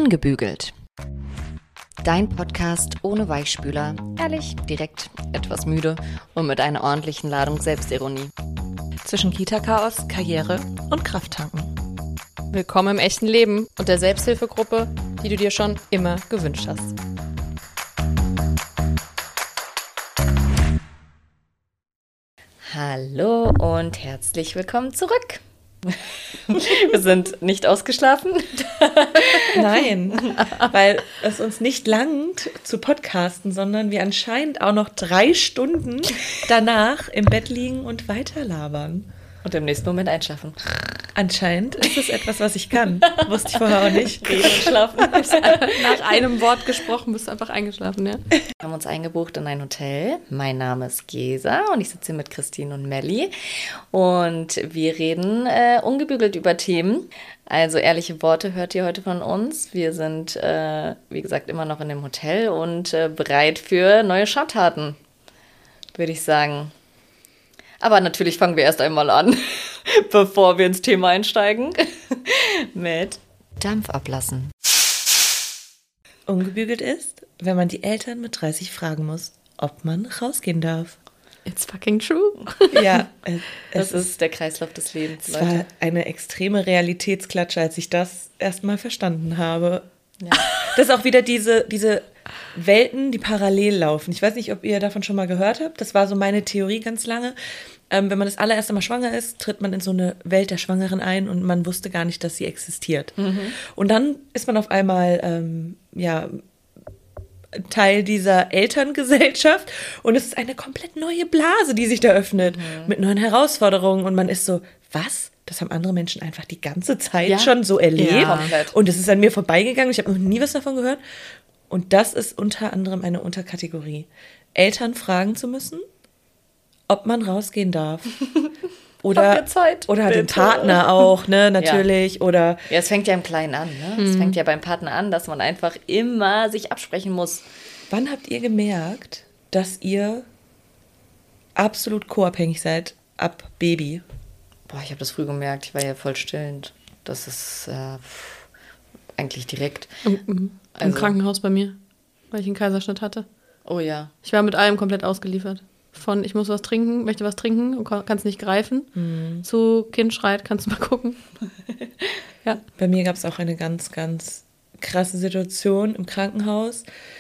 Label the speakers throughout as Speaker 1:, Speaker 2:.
Speaker 1: Ungebügelt. Dein Podcast ohne Weichspüler. Ehrlich, direkt, etwas müde und mit einer ordentlichen Ladung Selbstironie.
Speaker 2: Zwischen Kita-Chaos, Karriere und Krafttanken.
Speaker 3: Willkommen im echten Leben und der Selbsthilfegruppe, die du dir schon immer gewünscht hast.
Speaker 1: Hallo und herzlich willkommen zurück. Wir sind nicht ausgeschlafen.
Speaker 2: Nein, weil es uns nicht langt zu podcasten, sondern wir anscheinend auch noch 3 Stunden danach im Bett liegen und weiterlabern.
Speaker 1: Und im nächsten Moment einschlafen.
Speaker 2: Anscheinend ist es etwas, was ich kann. Wusste ich vorher auch nicht.
Speaker 1: Reden und schlafen.
Speaker 3: Nach einem Wort gesprochen bist du einfach eingeschlafen, ja?
Speaker 1: Wir haben uns eingebucht in ein Hotel. Mein Name ist Gesa und ich sitze hier mit Christine und Melli. Und wir reden ungebügelt über Themen. Also ehrliche Worte hört ihr heute von uns. Wir sind, wie gesagt, immer noch in dem Hotel und bereit für neue Schandtaten, würde ich sagen. Aber natürlich fangen wir erst einmal an, bevor wir ins Thema einsteigen, mit Dampf ablassen.
Speaker 2: Ungebügelt ist, wenn man die Eltern mit 30 fragen muss, ob man rausgehen darf.
Speaker 3: It's fucking true.
Speaker 2: Ja,
Speaker 1: Das ist der Kreislauf des Lebens,
Speaker 2: es
Speaker 1: Leute.
Speaker 2: war eine extreme Realitätsklatsche, als ich das erstmal verstanden habe.
Speaker 1: Ja.
Speaker 2: Das ist auch wieder diese Welten, die parallel laufen. Ich weiß nicht, ob ihr davon schon mal gehört habt. Das war so meine Theorie ganz lange. Wenn man das allererste Mal schwanger ist, tritt man in so eine Welt der Schwangeren ein und man wusste gar nicht, dass sie existiert. Und dann ist man auf einmal Teil dieser Elterngesellschaft und es ist eine komplett neue Blase, die sich da öffnet mit neuen Herausforderungen und man ist so, was? Das haben andere Menschen einfach die ganze Zeit schon so erlebt.
Speaker 1: Ja.
Speaker 2: Und es ist an mir vorbeigegangen. Ich habe noch nie was davon gehört. Und das ist unter anderem eine Unterkategorie. Eltern fragen zu müssen, ob man rausgehen darf. Oder,
Speaker 1: Habt ihr Zeit?
Speaker 2: oder den
Speaker 1: Bitte.
Speaker 2: Partner auch, ne, natürlich. Oder
Speaker 1: Ja, es fängt ja im Kleinen an, ne? Es fängt ja beim Partner an, dass man einfach immer sich absprechen muss.
Speaker 2: wann habt ihr gemerkt, dass ihr absolut co-abhängig seid ab Baby?
Speaker 1: Boah, ich habe das früh gemerkt. Ich war ja voll stillend. Das ist eigentlich direkt.
Speaker 3: Im
Speaker 1: Also-
Speaker 3: Krankenhaus bei mir, weil ich einen Kaiserschnitt hatte.
Speaker 1: Oh ja.
Speaker 3: Ich war mit allem komplett ausgeliefert. Von ich muss was trinken, möchte was trinken und kann es nicht greifen, zu Kind schreit, kannst du mal gucken. Ja.
Speaker 2: Bei mir gab es auch eine ganz, ganz krasse Situation im Krankenhaus.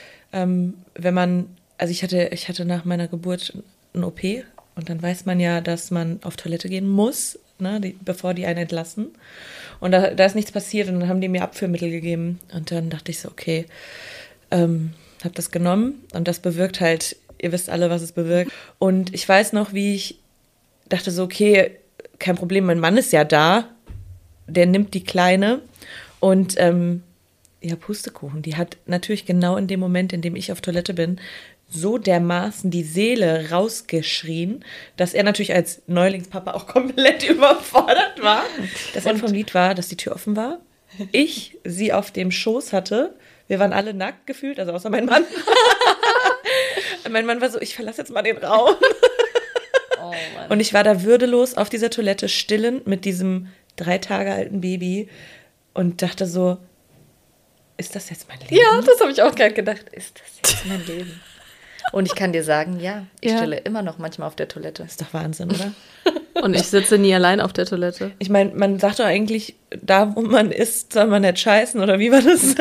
Speaker 2: Ich hatte nach meiner Geburt eine OP und dann weiß man ja, dass man auf Toilette gehen muss, ne, bevor die einen entlassen. Und da ist nichts passiert und dann haben die mir Abführmittel gegeben. Und dann dachte ich so, okay, habe das genommen und das bewirkt halt, ihr wisst alle, was es bewirkt. Und ich weiß noch, wie ich dachte so, okay, kein Problem, mein Mann ist ja da, der nimmt die Kleine und Pustekuchen, die hat natürlich genau in dem Moment, in dem ich auf Toilette bin, so dermaßen die Seele rausgeschrien, dass er natürlich als Neulingspapa auch komplett überfordert war. Das Ende vom Lied war, dass die Tür offen war, ich sie auf dem Schoß hatte, wir waren alle nackt gefühlt, also außer mein Mann. Mein Mann war so, ich verlasse jetzt mal den Raum.
Speaker 1: Oh Mann.
Speaker 2: Und ich war da würdelos auf dieser Toilette stillend mit diesem 3 Tage alten Baby und dachte so, ist das jetzt mein Leben?
Speaker 1: Ja, das habe ich auch gerade gedacht. Ist das jetzt mein Leben? Und ich kann dir sagen, ja, ich
Speaker 3: Ja.
Speaker 1: stille immer noch manchmal auf der Toilette.
Speaker 2: Ist doch Wahnsinn, oder?
Speaker 3: Und ich sitze nie allein auf der Toilette.
Speaker 2: Ich meine, man sagt doch eigentlich, da wo man ist, soll man nicht scheißen, oder wie war das?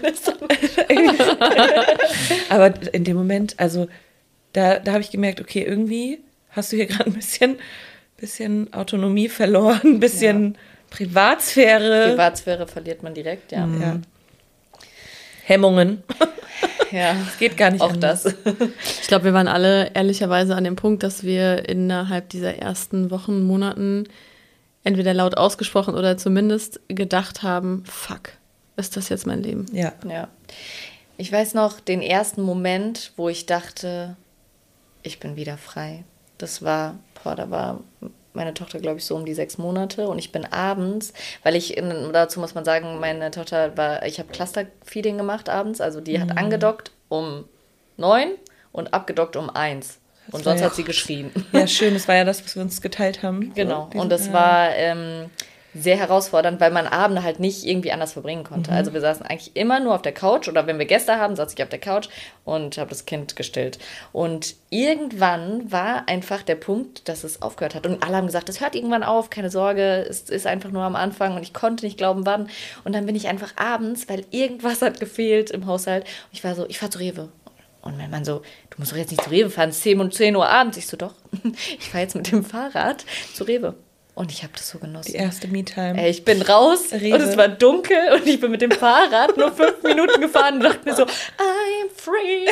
Speaker 2: Aber in dem Moment, also da habe ich gemerkt, okay, irgendwie hast du hier gerade ein bisschen Autonomie verloren, ein bisschen Privatsphäre.
Speaker 1: Privatsphäre verliert man direkt, ja.
Speaker 2: Ja. Hemmungen.
Speaker 1: Ja,
Speaker 2: Es geht gar nicht
Speaker 1: auch
Speaker 2: anders.
Speaker 1: das.
Speaker 3: Ich glaube, wir waren alle ehrlicherweise an dem Punkt, dass wir innerhalb dieser ersten Wochen, Monaten entweder laut ausgesprochen oder zumindest gedacht haben, fuck, ist das jetzt mein Leben?
Speaker 2: Ja.
Speaker 1: Ja. Ich weiß noch den ersten Moment, wo ich dachte, ich bin wieder frei. Da war meine Tochter, glaube ich, so um die 6 Monate und ich bin abends, dazu muss man sagen, meine Tochter ich habe Cluster-Feeding gemacht abends, also die hat angedockt um 9 und abgedockt um 1 und
Speaker 2: war
Speaker 1: sonst
Speaker 2: ja-
Speaker 1: hat sie geschrien.
Speaker 2: Ja, schön, das war ja das, was wir uns geteilt haben.
Speaker 1: Genau,
Speaker 2: So,
Speaker 1: und das war sehr herausfordernd, weil man Abende halt nicht irgendwie anders verbringen konnte. Also wir saßen eigentlich immer nur auf der Couch oder wenn wir Gäste haben, saß ich auf der Couch und habe das Kind gestillt. Und irgendwann war einfach der Punkt, dass es aufgehört hat. Und alle haben gesagt, es hört irgendwann auf, keine Sorge, es ist einfach nur am Anfang und ich konnte nicht glauben, wann. Und dann bin ich einfach abends, weil irgendwas hat gefehlt im Haushalt. Und ich war so, ich fahr zu Rewe. Und mein Mann so, du musst doch jetzt nicht zu Rewe fahren, es ist 10 Uhr abends. Ich so, doch, ich fahre jetzt mit dem Fahrrad zu Rewe. Und ich habe das so genossen.
Speaker 2: Die erste Me-Time.
Speaker 1: Ey, ich bin raus
Speaker 2: Rewe.
Speaker 1: und es war dunkel und ich bin mit dem Fahrrad nur 5 Minuten gefahren und dachte mir so, I'm free.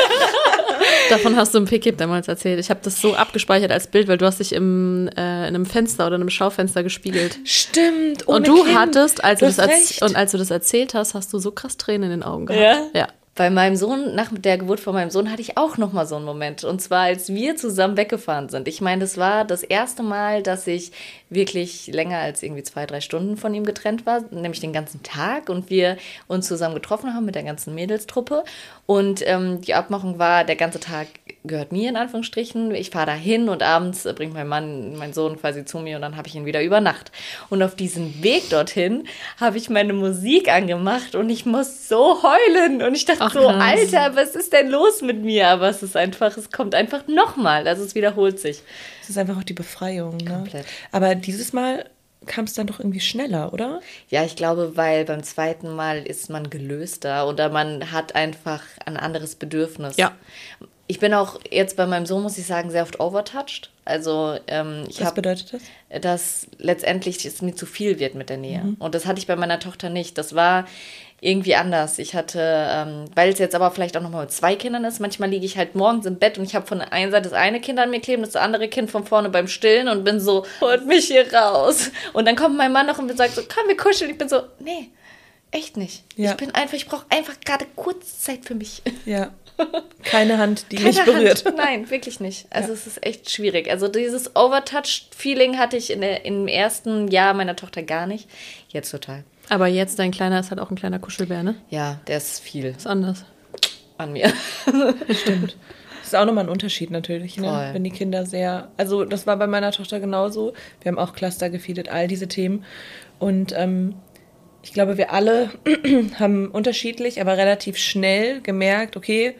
Speaker 3: Davon hast du im PKIP damals erzählt. Ich habe das so abgespeichert als Bild, weil du hast dich in einem Fenster oder in einem Schaufenster gespiegelt.
Speaker 2: Stimmt.
Speaker 3: Und du
Speaker 2: Kind.
Speaker 3: hattest, als
Speaker 2: Du
Speaker 3: du das erzählt hast, hast du so krass Tränen in den Augen gehabt. Ja.
Speaker 1: Bei meinem Sohn, nach der Geburt von meinem Sohn, hatte ich auch nochmal so einen Moment. Und zwar, als wir zusammen weggefahren sind. Ich meine, das war das erste Mal, dass ich wirklich länger als irgendwie 2-3 Stunden von ihm getrennt war. Nämlich den ganzen Tag. Und wir uns zusammen getroffen haben mit der ganzen Mädelstruppe. Und die Abmachung war, der ganze Tag gehört mir, in Anführungsstrichen. Ich fahre da hin und abends bringt mein Sohn quasi zu mir und dann habe ich ihn wieder über Nacht. Und auf diesem Weg dorthin habe ich meine Musik angemacht und ich muss so heulen. Und ich dachte so, Alter, was ist denn los mit mir? Aber es kommt einfach nochmal. Also es wiederholt sich.
Speaker 2: Es ist einfach auch die Befreiung. Ne?
Speaker 1: Komplett.
Speaker 2: Aber dieses Mal kam es dann doch irgendwie schneller, oder?
Speaker 1: Ja, ich glaube, weil beim zweiten Mal ist man gelöster oder man hat einfach ein anderes Bedürfnis.
Speaker 3: Ja.
Speaker 1: Ich bin auch jetzt bei meinem Sohn, muss ich sagen, sehr oft overtouched. Also
Speaker 2: Was bedeutet das?
Speaker 1: dass letztendlich es mir zu viel wird mit der Nähe. Und das hatte ich bei meiner Tochter nicht. Das war irgendwie anders. Ich hatte, weil es jetzt aber vielleicht auch nochmal mit 2 Kindern ist, manchmal liege ich halt morgens im Bett und ich habe von der einen Seite das eine Kind an mir kleben, das andere Kind von vorne beim Stillen und bin so, holt mich hier raus. Und dann kommt mein Mann noch und sagt so, komm, wir kuscheln. Ich bin so, nee, echt nicht.
Speaker 2: Ja.
Speaker 1: Ich brauche einfach gerade kurz Zeit für mich.
Speaker 2: Ja. Keine Hand, die mich berührt.
Speaker 1: Nein, wirklich nicht. Also es ist echt schwierig. Also dieses Overtouched-Feeling hatte ich im ersten Jahr meiner Tochter gar nicht. Jetzt total.
Speaker 3: Aber jetzt, dein Kleiner ist halt auch ein kleiner Kuschelbär, ne?
Speaker 1: Ja, der ist viel
Speaker 3: Ist anders.
Speaker 1: an mir.
Speaker 2: Stimmt. Das ist auch nochmal ein Unterschied natürlich, ne?
Speaker 1: Voll.
Speaker 2: Wenn die Kinder also das war bei meiner Tochter genauso. Wir haben auch Cluster gefeedet, all diese Themen. Und ich glaube, wir alle haben unterschiedlich, aber relativ schnell gemerkt, okay,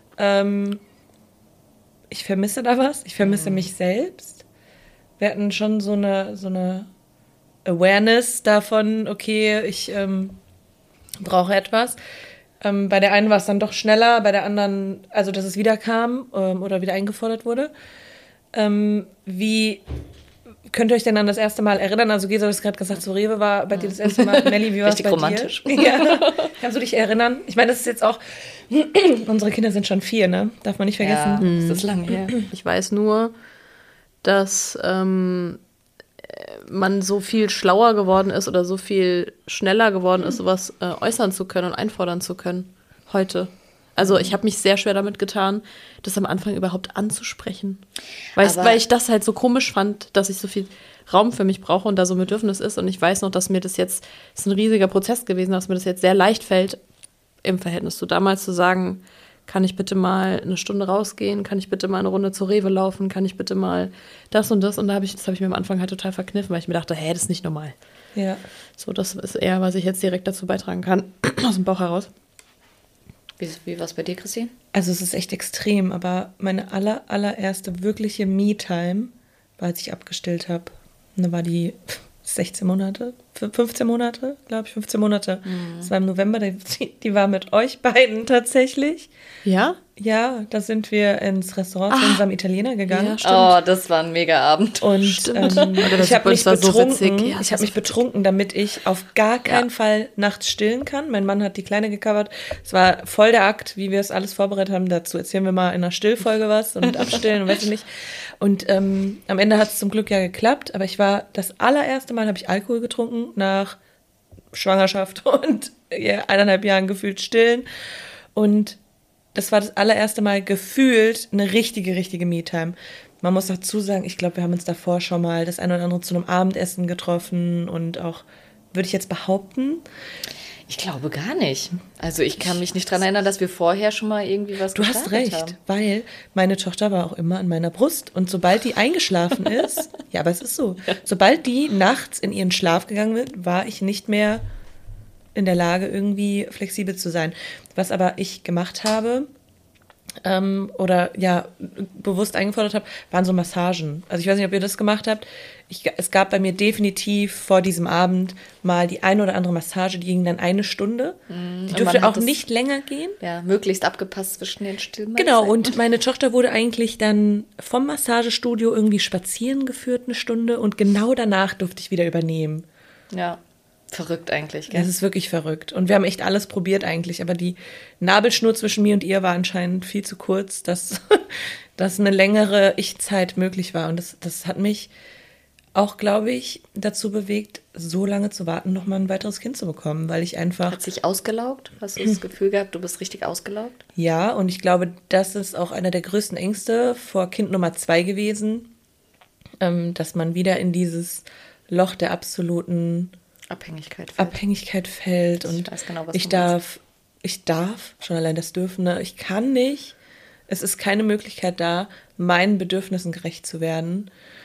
Speaker 2: ich vermisse da was, ich vermisse mich selbst. Wir hatten schon so eine Awareness davon, okay, ich brauche etwas. Bei der einen war es dann doch schneller, bei der anderen, also dass es wieder kam oder wieder eingefordert wurde. Wie könnt ihr euch denn an das erste Mal erinnern? Also Gesa, du hast gerade gesagt, so Rewe war bei dir das erste Mal. Melli, wie war es bei
Speaker 1: romantisch.
Speaker 2: dir? Ja. Kannst du dich erinnern? Ich meine, das ist jetzt auch, unsere Kinder sind schon 4, ne? Darf man nicht vergessen.
Speaker 1: Ja, das ist lange her.
Speaker 3: Ich weiß nur, dass man so viel schlauer geworden ist oder so viel schneller geworden ist, sowas äußern zu können und einfordern zu können. Heute. Also ich habe mich sehr schwer damit getan, das am Anfang überhaupt anzusprechen. Weil ich das halt so komisch fand, dass ich so viel Raum für mich brauche und da so ein Bedürfnis ist. Und ich weiß noch, dass mir das jetzt, ist ein riesiger Prozess gewesen, dass mir das jetzt sehr leicht fällt, im Verhältnis zu damals zu sagen, kann ich bitte mal eine Stunde rausgehen, kann ich bitte mal eine Runde zur Rewe laufen, kann ich bitte mal das und das. Und das habe ich mir am Anfang halt total verkniffen, weil ich mir dachte, das ist nicht normal.
Speaker 2: Ja.
Speaker 3: So, das ist eher, was ich jetzt direkt dazu beitragen kann, aus dem Bauch heraus.
Speaker 1: Wie war es bei dir, Christine?
Speaker 2: Also es ist echt extrem, aber meine allererste wirkliche Me-Time war, als ich abgestillt habe. Und da war die 16 Monate, 15 Monate, glaube ich, 15 Monate. Das war im November, die war mit euch beiden tatsächlich.
Speaker 3: Ja?
Speaker 2: Ja, da sind wir ins Restaurant zu unserem Italiener gegangen.
Speaker 3: Ja, stimmt.
Speaker 1: Oh, das war ein mega Abend.
Speaker 2: Und ich habe mich
Speaker 3: war so
Speaker 2: betrunken,
Speaker 3: witzig. Ja,
Speaker 2: ich habe mich betrunken, damit ich auf gar keinen Fall nachts stillen kann. Mein Mann hat die Kleine gecovert. Es war voll der Akt, wie wir es alles vorbereitet haben. Dazu erzählen wir mal in einer Stillfolge was und abstillen und weiß ich nicht. Und am Ende hat es zum Glück ja geklappt. Aber das allererste Mal habe ich Alkohol getrunken nach Schwangerschaft und 1,5 Jahren gefühlt stillen. Und das war das allererste Mal gefühlt eine richtige Me-Time. Man muss dazu sagen, ich glaube, wir haben uns davor schon mal das eine oder andere zu einem Abendessen getroffen und auch würde ich jetzt behaupten.
Speaker 1: Ich glaube gar nicht. Also ich kann mich nicht daran erinnern, dass wir vorher schon mal irgendwie was
Speaker 2: Du hast
Speaker 1: gestartet
Speaker 2: recht,
Speaker 1: haben.
Speaker 2: weil meine Tochter war auch immer an meiner Brust. Und sobald die eingeschlafen ist, ja, aber es ist so, sobald die nachts in ihren Schlaf gegangen wird, war ich nicht mehr in der Lage, irgendwie flexibel zu sein. Was aber ich gemacht habe, oder ja, bewusst eingefordert habe, waren so Massagen. Also ich weiß nicht, ob ihr das gemacht habt. Es gab bei mir definitiv vor diesem Abend mal die eine oder andere Massage, die ging dann 1 Stunde. Die
Speaker 1: Und
Speaker 2: durfte
Speaker 1: man hat
Speaker 2: auch
Speaker 1: das-
Speaker 2: nicht länger gehen.
Speaker 1: Ja, möglichst abgepasst zwischen den Stillen.
Speaker 2: Genau, und meine Tochter wurde eigentlich dann vom Massagestudio irgendwie spazieren geführt 1 Stunde und genau danach durfte ich wieder übernehmen.
Speaker 1: Ja, verrückt eigentlich, gell?
Speaker 2: Das ist wirklich verrückt. Und wir haben echt alles probiert eigentlich, aber die Nabelschnur zwischen mir und ihr war anscheinend viel zu kurz, dass eine längere Ich-Zeit möglich war. Und das hat mich auch, glaube ich, dazu bewegt, so lange zu warten, noch mal ein weiteres Kind zu bekommen, weil ich einfach...
Speaker 1: Hat sich ausgelaugt? Hast du das Gefühl gehabt, du bist richtig ausgelaugt?
Speaker 2: Ja, und ich glaube, das ist auch einer der größten Ängste vor Kind Nummer 2 gewesen, dass man wieder in dieses Loch der absoluten
Speaker 1: Abhängigkeit.
Speaker 2: fällt.
Speaker 1: Ich
Speaker 2: Und
Speaker 1: weiß genau, was
Speaker 2: ich
Speaker 1: du meinst.
Speaker 2: darf, schon allein das Dürfen, ne? Ich kann nicht, es ist keine Möglichkeit da, meinen Bedürfnissen gerecht zu werden.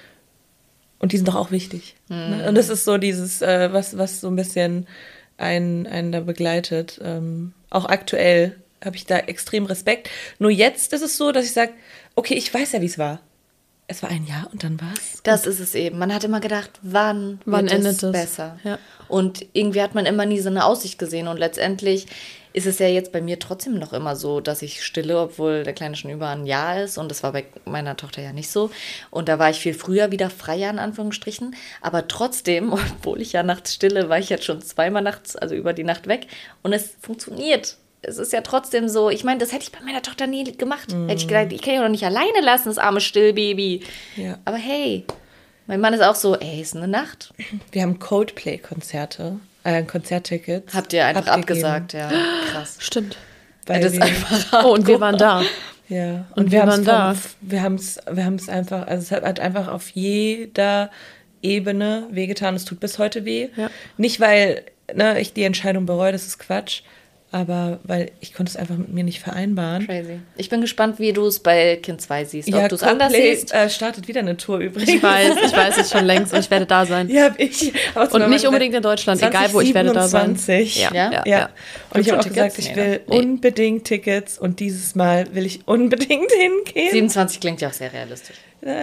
Speaker 2: Und die sind doch auch wichtig. Ne? Und das ist so dieses, was so ein bisschen einen da begleitet. Auch aktuell habe ich da extrem Respekt. Nur jetzt ist es so, dass ich sage, okay, ich weiß ja, wie es war. Es war ein Jahr und dann war's.
Speaker 1: Das ist es eben. Man hat immer gedacht, wann
Speaker 3: Wann
Speaker 1: wird
Speaker 3: endet
Speaker 1: es
Speaker 3: es?
Speaker 1: besser?
Speaker 3: Ja.
Speaker 1: Und irgendwie hat man immer nie so eine Aussicht gesehen. Und letztendlich ist es ja jetzt bei mir trotzdem noch immer so, dass ich stille, obwohl der Kleine schon über ein Jahr ist. Und das war bei meiner Tochter ja nicht so. Und da war ich viel früher wieder freier, in Anführungsstrichen. Aber trotzdem, obwohl ich ja nachts stille, war ich jetzt schon zweimal nachts, also über die Nacht weg. Und es funktioniert. Es ist ja trotzdem so, ich meine, das hätte ich bei meiner Tochter nie gemacht. Hätte ich gedacht, ich kann ihn doch nicht alleine lassen, das arme Stillbaby.
Speaker 2: Ja.
Speaker 1: Aber hey, mein Mann ist auch so, ey, ist eine Nacht.
Speaker 2: Wir haben Coldplay-Konzerte, Konzerttickets.
Speaker 1: Habt ihr einfach
Speaker 2: abgegeben,
Speaker 1: abgesagt, ja. Krass.
Speaker 3: Stimmt.
Speaker 2: Weil
Speaker 1: Das ist
Speaker 2: wir,
Speaker 1: einfach
Speaker 3: Oh, und wir waren da.
Speaker 2: ja.
Speaker 3: Und
Speaker 2: wir
Speaker 3: wir
Speaker 2: haben's
Speaker 3: waren da.
Speaker 2: Wir haben es einfach, also es hat einfach auf jeder Ebene wehgetan. Es tut bis heute weh.
Speaker 3: Ja.
Speaker 2: Nicht, weil ich die Entscheidung bereue, das ist Quatsch, aber weil ich konnte es einfach mit mir nicht vereinbaren.
Speaker 1: Crazy. Ich bin gespannt, wie du es bei Kind 2 siehst.
Speaker 2: Ja,
Speaker 1: Ob du es anders
Speaker 2: Coldplay
Speaker 1: siehst.
Speaker 2: Startet wieder eine Tour übrigens.
Speaker 3: Ich weiß es schon längst und ich werde da sein.
Speaker 2: Ja, hab ich. Aber
Speaker 3: Und nicht unbedingt in Deutschland, egal wo, ich werde da sein.
Speaker 2: 2027.
Speaker 1: Ja?
Speaker 2: Und ich habe auch
Speaker 1: schon
Speaker 2: gesagt,
Speaker 1: Tickets?
Speaker 2: ich
Speaker 1: Nee,
Speaker 2: will
Speaker 1: ne?
Speaker 2: unbedingt Tickets und dieses Mal will ich unbedingt hingehen.
Speaker 1: 27 klingt ja auch sehr realistisch.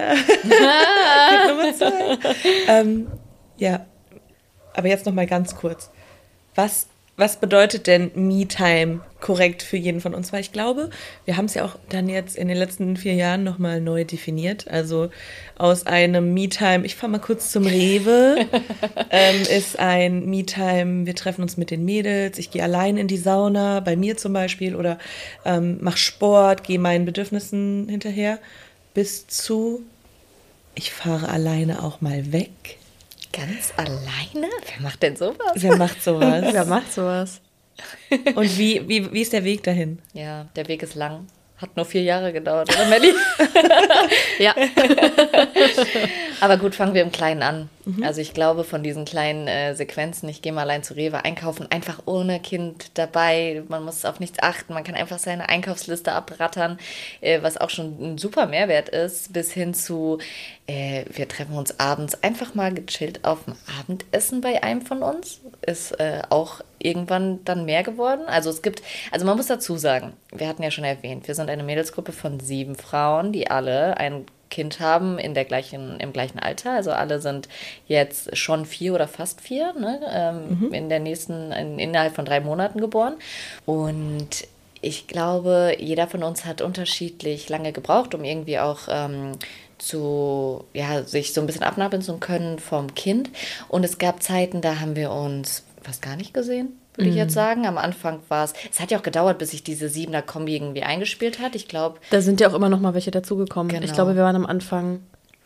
Speaker 2: Nummer 2. Ja, aber jetzt noch mal ganz kurz. Was bedeutet denn Me-Time korrekt für jeden von uns? Weil ich glaube, wir haben es ja auch dann jetzt in den letzten 4 Jahren noch mal neu definiert. Also aus einem Me-Time, ich fahre mal kurz zum Rewe, ist ein Me-Time, wir treffen uns mit den Mädels, ich gehe allein in die Sauna, bei mir zum Beispiel, oder mach Sport, gehe meinen Bedürfnissen hinterher, bis zu, ich fahre alleine auch mal weg.
Speaker 1: Ganz alleine? Wer macht denn sowas?
Speaker 2: Wer macht sowas?
Speaker 3: Wer macht sowas?
Speaker 2: Und wie ist der Weg dahin?
Speaker 1: Ja, der Weg ist lang. Hat nur 4 Jahre gedauert, oder Melli?
Speaker 3: Ja.
Speaker 1: Aber gut, fangen wir im Kleinen an. Also ich glaube, von diesen kleinen Sequenzen, ich gehe mal allein zu Rewe einkaufen, einfach ohne Kind dabei, man muss auf nichts achten, man kann einfach seine Einkaufsliste abrattern, was auch schon ein super Mehrwert ist, bis hin zu, wir treffen uns abends einfach mal gechillt auf dem Abendessen bei einem von uns, ist auch irgendwann dann mehr geworden. Also man muss dazu sagen, wir hatten ja schon erwähnt, wir sind eine Mädelsgruppe von 7 Frauen, die alle ein Kind haben im gleichen Alter. Also alle sind jetzt schon 4 oder fast 4, ne? Innerhalb von 3 Monaten geboren. Und ich glaube, jeder von uns hat unterschiedlich lange gebraucht, um irgendwie auch sich so ein bisschen abnabeln zu können vom Kind. Und es gab Zeiten, da haben wir uns fast gar nicht gesehen, würde ich jetzt sagen. Am Anfang war es hat ja auch gedauert, bis sich diese 7er-Kombi irgendwie eingespielt hat. Ich glaube,
Speaker 3: Da sind ja auch immer noch mal welche dazugekommen.
Speaker 1: Genau.
Speaker 3: Ich glaube, wir waren am Anfang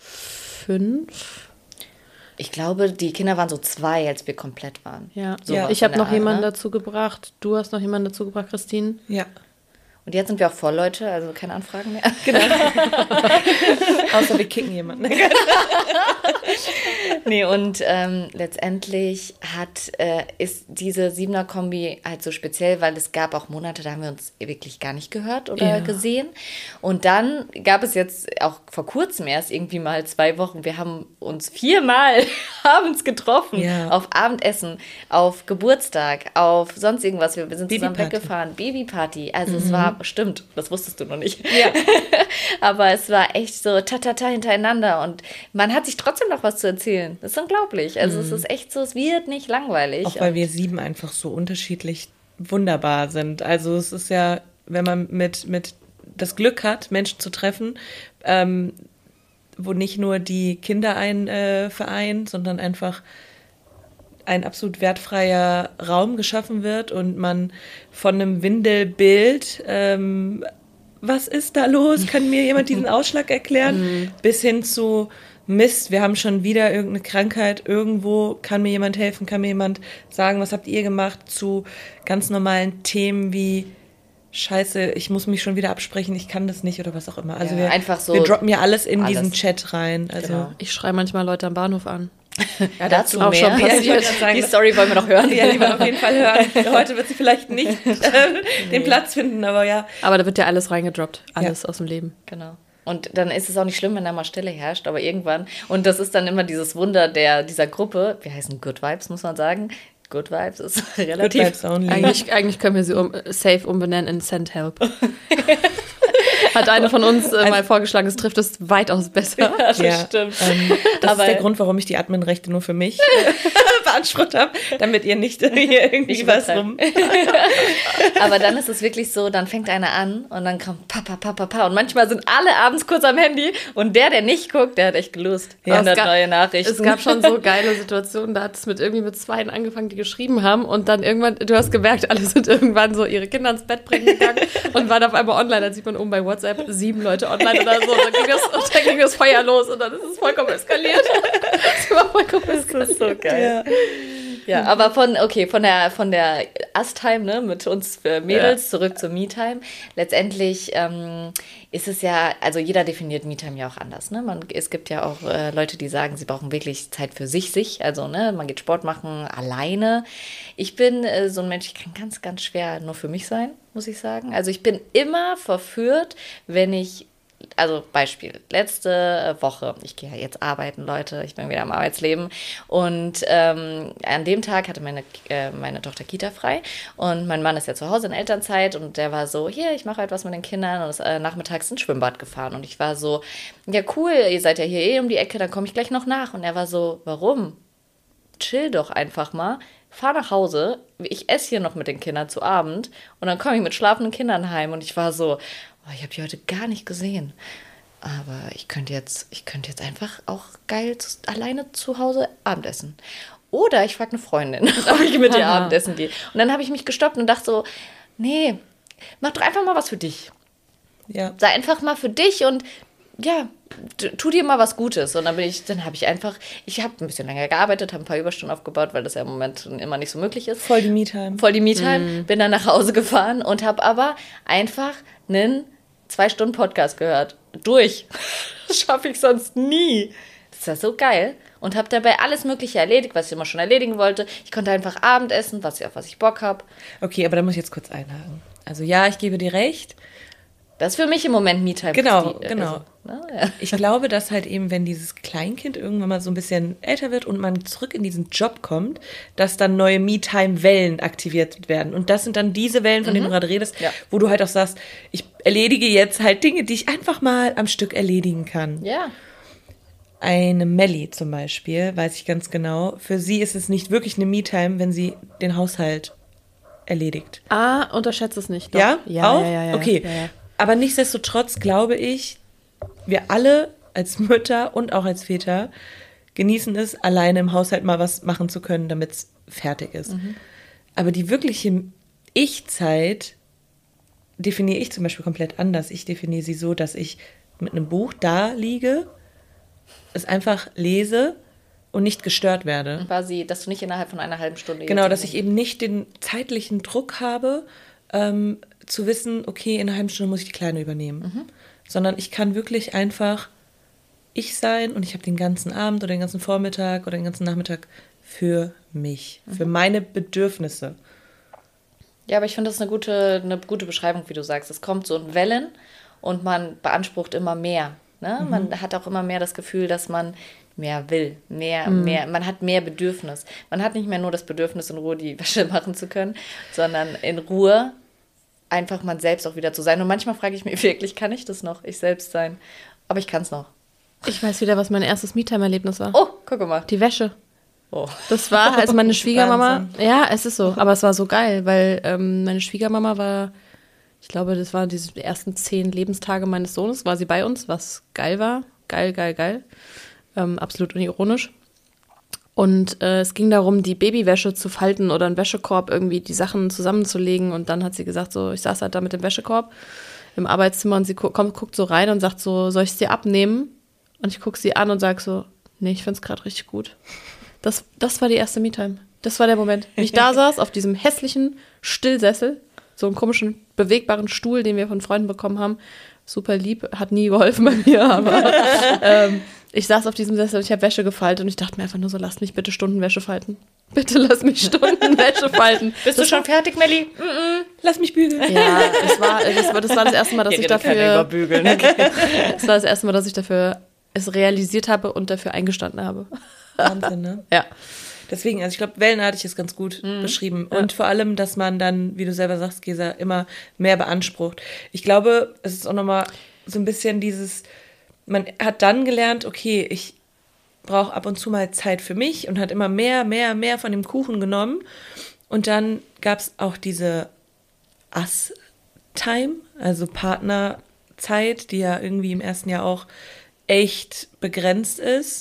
Speaker 3: 5.
Speaker 1: Ich glaube, die Kinder waren so 2, als wir komplett waren.
Speaker 3: Ja.
Speaker 1: So
Speaker 2: Ja.
Speaker 1: was
Speaker 3: Ich
Speaker 1: in
Speaker 3: habe
Speaker 1: der
Speaker 3: noch
Speaker 1: Art,
Speaker 3: jemanden
Speaker 1: ne?
Speaker 3: dazu gebracht. Du hast noch jemanden dazu gebracht, Christine.
Speaker 2: Ja.
Speaker 1: Und jetzt sind wir auch voll, Leute, also keine Anfragen mehr.
Speaker 2: Genau. Außer wir kicken jemanden.
Speaker 1: Nee, und letztendlich ist diese Siebener-Kombi halt so speziell, weil es gab auch Monate, da haben wir uns wirklich gar nicht gehört oder gesehen. Und dann gab es jetzt auch vor kurzem erst irgendwie mal 2 Wochen, wir haben uns 4-mal abends getroffen, auf Abendessen, auf Geburtstag, auf sonst irgendwas. Wir sind zusammen weggefahren, Babyparty. Also es war, stimmt, das wusstest du noch nicht. Ja. Aber es war echt so ta-ta-ta hintereinander und man hat sich trotzdem noch was zu erzählen. Das ist unglaublich. Also es ist echt so, es wird nicht langweilig.
Speaker 2: Auch weil wir 7 einfach so unterschiedlich wunderbar sind. Also es ist ja, wenn man mit das Glück hat, Menschen zu treffen, wo nicht nur die Kinder einen vereinen, sondern einfach ein absolut wertfreier Raum geschaffen wird und man von einem Windelbild, was ist da los? Kann mir jemand diesen Ausschlag erklären? Bis hin zu Mist, wir haben schon wieder irgendeine Krankheit irgendwo, kann mir jemand helfen, kann mir jemand sagen, was habt ihr gemacht, zu ganz normalen Themen wie Scheiße, ich muss mich schon wieder absprechen, ich kann das nicht oder was auch immer. Also wir droppen ja alles in diesen Chat rein. Also
Speaker 3: genau. Ich schreibe manchmal Leute am Bahnhof an.
Speaker 1: Ja, dazu auch mehr. Schon passiert. Die Story wollen wir noch hören.
Speaker 2: Ja, die wollen wir auf jeden Fall hören. Heute wird sie vielleicht nicht den Platz finden, aber ja.
Speaker 3: Aber da wird ja alles reingedroppt, alles aus dem Leben.
Speaker 1: Genau. Und dann ist es auch nicht schlimm, wenn da mal Stille herrscht, aber irgendwann, und das ist dann immer dieses Wunder dieser Gruppe, wir heißen Good Vibes, muss man sagen. Good Vibes ist relativ.
Speaker 2: Good Vibes only.
Speaker 3: Eigentlich können wir sie safe umbenennen in Send Help. Hat eine von uns mal vorgeschlagen, es trifft es weitaus besser.
Speaker 1: Ja, das stimmt.
Speaker 2: Das ist der Grund, warum ich die Admin-Rechte nur für mich beansprucht habe, damit ihr nicht hier irgendwie was rum...
Speaker 1: Aber dann ist es wirklich so, dann fängt einer an und dann kommt Papa. Und manchmal sind alle abends kurz am Handy und der nicht guckt, der hat echt gelust.
Speaker 3: Ja, neue Nachrichten. Es gab schon so geile Situationen, da hat es mit 2 angefangen, die geschrieben haben und dann irgendwann, du hast gemerkt, alle sind irgendwann so ihre Kinder ins Bett bringen gegangen und waren auf einmal online, dann sieht man oben bei WhatsApp 7 Leute online oder so. Und dann ging das Feuer los und dann ist es vollkommen eskaliert. Das war vollkommen eskaliert.
Speaker 1: Das ist so geil. Ja, aber von der Us-Time, ne, mit uns Mädels zurück zur Me-Time. Letztendlich ist es ja, also jeder definiert Me-Time ja auch anders, ne? Es gibt ja auch Leute, die sagen, sie brauchen wirklich Zeit für sich, also, ne, man geht Sport machen alleine. Ich bin so ein Mensch, ich kann ganz, ganz schwer nur für mich sein, muss ich sagen. Also ich bin immer verführt, also Beispiel, letzte Woche, ich gehe ja jetzt arbeiten, Leute, ich bin wieder im Arbeitsleben und an dem Tag hatte meine Tochter Kita frei und mein Mann ist ja zu Hause in Elternzeit und der war so, hier, ich mache halt was mit den Kindern und ist nachmittags ins Schwimmbad gefahren und ich war so, ja cool, ihr seid ja hier um die Ecke, dann komme ich gleich noch nach und er war so, warum? Chill doch einfach mal. Fahr nach Hause, ich esse hier noch mit den Kindern zu Abend und dann komme ich mit schlafenden Kindern heim und ich war so, ich habe die heute gar nicht gesehen, aber ich könnte jetzt einfach auch geil alleine zu Hause Abendessen. Oder ich frage eine Freundin, ob ich mit ihr Abendessen gehe. Und dann habe ich mich gestoppt und dachte so, nee, mach doch einfach mal was für dich.
Speaker 2: Ja.
Speaker 1: Sei einfach mal für dich und ja, tu dir mal was Gutes. Und dann habe ich ein bisschen länger gearbeitet, habe ein paar Überstunden aufgebaut, weil das ja im Moment immer nicht so möglich ist.
Speaker 2: Voll die Me-Time.
Speaker 1: Bin dann nach Hause gefahren und habe aber einfach einen 2-Stunden-Podcast gehört. Das schaffe ich sonst nie. Das ist ja so geil. Und habe dabei alles Mögliche erledigt, was ich immer schon erledigen wollte. Ich konnte einfach Abendessen, auf was ich Bock habe.
Speaker 2: Okay, aber da muss ich jetzt kurz einhaken. Also ja, ich gebe dir recht.
Speaker 1: Das ist für mich im Moment Me-Time.
Speaker 2: Genau.
Speaker 1: Also, ja.
Speaker 2: Ich glaube, dass halt eben, wenn dieses Kleinkind irgendwann mal so ein bisschen älter wird und man zurück in diesen Job kommt, dass dann neue Me-Time-Wellen aktiviert werden. Und das sind dann diese Wellen, von denen du gerade redest, wo du halt auch sagst, ich erledige jetzt halt Dinge, die ich einfach mal am Stück erledigen kann.
Speaker 1: Ja.
Speaker 2: Eine Melli zum Beispiel, weiß ich ganz genau, für sie ist es nicht wirklich eine Me-Time, wenn sie den Haushalt erledigt.
Speaker 3: Unterschätze es nicht. Doch.
Speaker 2: Ja?
Speaker 3: Ja,
Speaker 2: auch?
Speaker 3: Ja.
Speaker 2: Okay.
Speaker 3: Ja.
Speaker 2: Aber nichtsdestotrotz glaube ich, wir alle als Mütter und auch als Väter genießen es, alleine im Haushalt mal was machen zu können, damit es fertig ist. Aber die wirkliche Ich-Zeit definiere ich zum Beispiel komplett anders. Ich definiere sie so, dass ich mit einem Buch da liege, es einfach lese und nicht gestört werde.
Speaker 1: Quasi, dass du nicht innerhalb von einer halben Stunde...
Speaker 2: Genau, dass ich eben nicht den zeitlichen Druck habe, zu wissen, okay, in einer halben Stunde muss ich die Kleine übernehmen. Sondern ich kann wirklich einfach ich sein und ich habe den ganzen Abend oder den ganzen Vormittag oder den ganzen Nachmittag für mich, für meine Bedürfnisse.
Speaker 1: Ja, aber ich finde das eine gute Beschreibung, wie du sagst. Es kommt so in Wellen und man beansprucht immer mehr. Ne? Man hat auch immer mehr das Gefühl, dass man mehr will, mehr, man hat mehr Bedürfnis. Man hat nicht mehr nur das Bedürfnis, in Ruhe die Wäsche machen zu können, sondern in Ruhe einfach man selbst auch wieder zu sein. Und manchmal frage ich mich wirklich, kann ich das noch, ich selbst sein? Aber ich kann es noch.
Speaker 3: Ich weiß wieder, was mein erstes Me-Time-Erlebnis war.
Speaker 1: Oh, guck mal.
Speaker 3: Die Wäsche.
Speaker 1: Oh.
Speaker 3: Das war, als meine Schwiegermama,
Speaker 2: Wahnsinn.
Speaker 3: ja, es ist so, aber es war so geil, weil meine Schwiegermama war, ich glaube, das waren die ersten 10 Lebenstage meines Sohnes, war sie bei uns, was geil war. Geil. Absolut unironisch. Und es ging darum, die Babywäsche zu falten oder einen Wäschekorb irgendwie die Sachen zusammenzulegen. Und dann hat sie gesagt, so, ich saß halt da mit dem Wäschekorb im Arbeitszimmer und sie guckt so rein und sagt so, soll ich es dir abnehmen? Und ich gucke sie an und sage so, nee, ich finde es gerade richtig gut. Das war die erste Me-Time. Das war der Moment. Wenn ich da saß, auf diesem hässlichen Stillsessel, so einen komischen, bewegbaren Stuhl, den wir von Freunden bekommen haben. Super lieb, hat nie geholfen bei mir, aber ich saß auf diesem Sessel und ich habe Wäsche gefaltet und ich dachte mir einfach nur so, lass mich bitte Stundenwäsche falten. Bitte lass mich Stundenwäsche falten.
Speaker 1: Bist du schon fertig, Melli?
Speaker 2: Lass mich bügeln.
Speaker 3: Ja, das war das erste Mal, dass ich dafür...
Speaker 1: Bügeln. Okay.
Speaker 3: Das war das erste Mal, dass ich dafür es realisiert habe und dafür eingestanden habe.
Speaker 2: Wahnsinn, ne?
Speaker 3: Ja.
Speaker 2: Deswegen, also ich glaube, wellenartig ist ganz gut beschrieben. Und vor allem, dass man dann, wie du selber sagst, Gesa, immer mehr beansprucht. Ich glaube, es ist auch nochmal so ein bisschen dieses, man hat dann gelernt, okay, ich brauche ab und zu mal Zeit für mich und hat immer mehr von dem Kuchen genommen. Und dann gab es auch diese Us-Time, also Partnerzeit, die ja irgendwie im ersten Jahr auch echt begrenzt ist.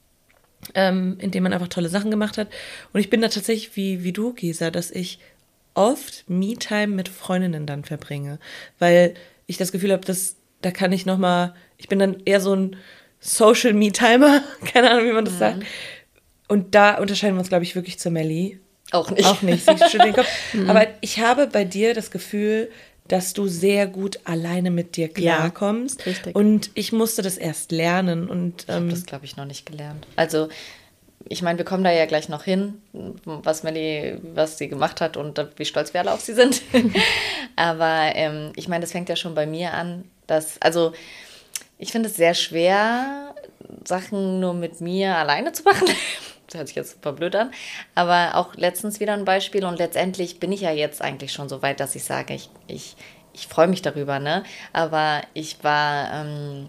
Speaker 2: In dem man einfach tolle Sachen gemacht hat. Und ich bin da tatsächlich wie du, Gesa, dass ich oft Me-Time mit Freundinnen dann verbringe. Weil ich das Gefühl habe, da kann ich nochmal, ich bin dann eher so ein Social Me-Timer, keine Ahnung, wie man das sagt. Und da unterscheiden wir uns, glaube ich, wirklich zur Melli.
Speaker 1: Auch nicht.
Speaker 2: Auch nicht, sie schüttelt den Kopf. Aber ich habe bei dir das Gefühl, dass du sehr gut alleine mit dir klarkommst.
Speaker 3: Ja, richtig.
Speaker 2: Und ich musste das erst lernen. Und
Speaker 1: Ich habe das, glaube ich, noch nicht gelernt. Also, ich meine, wir kommen da ja gleich noch hin, was sie gemacht hat und wie stolz wir alle auf sie sind. Aber ich meine, das fängt ja schon bei mir an, also ich finde es sehr schwer, Sachen nur mit mir alleine zu machen. Das hört sich jetzt super blöd an, aber auch letztens wieder ein Beispiel und letztendlich bin ich ja jetzt eigentlich schon so weit, dass ich sage, ich freue mich darüber, ne? Aber ich war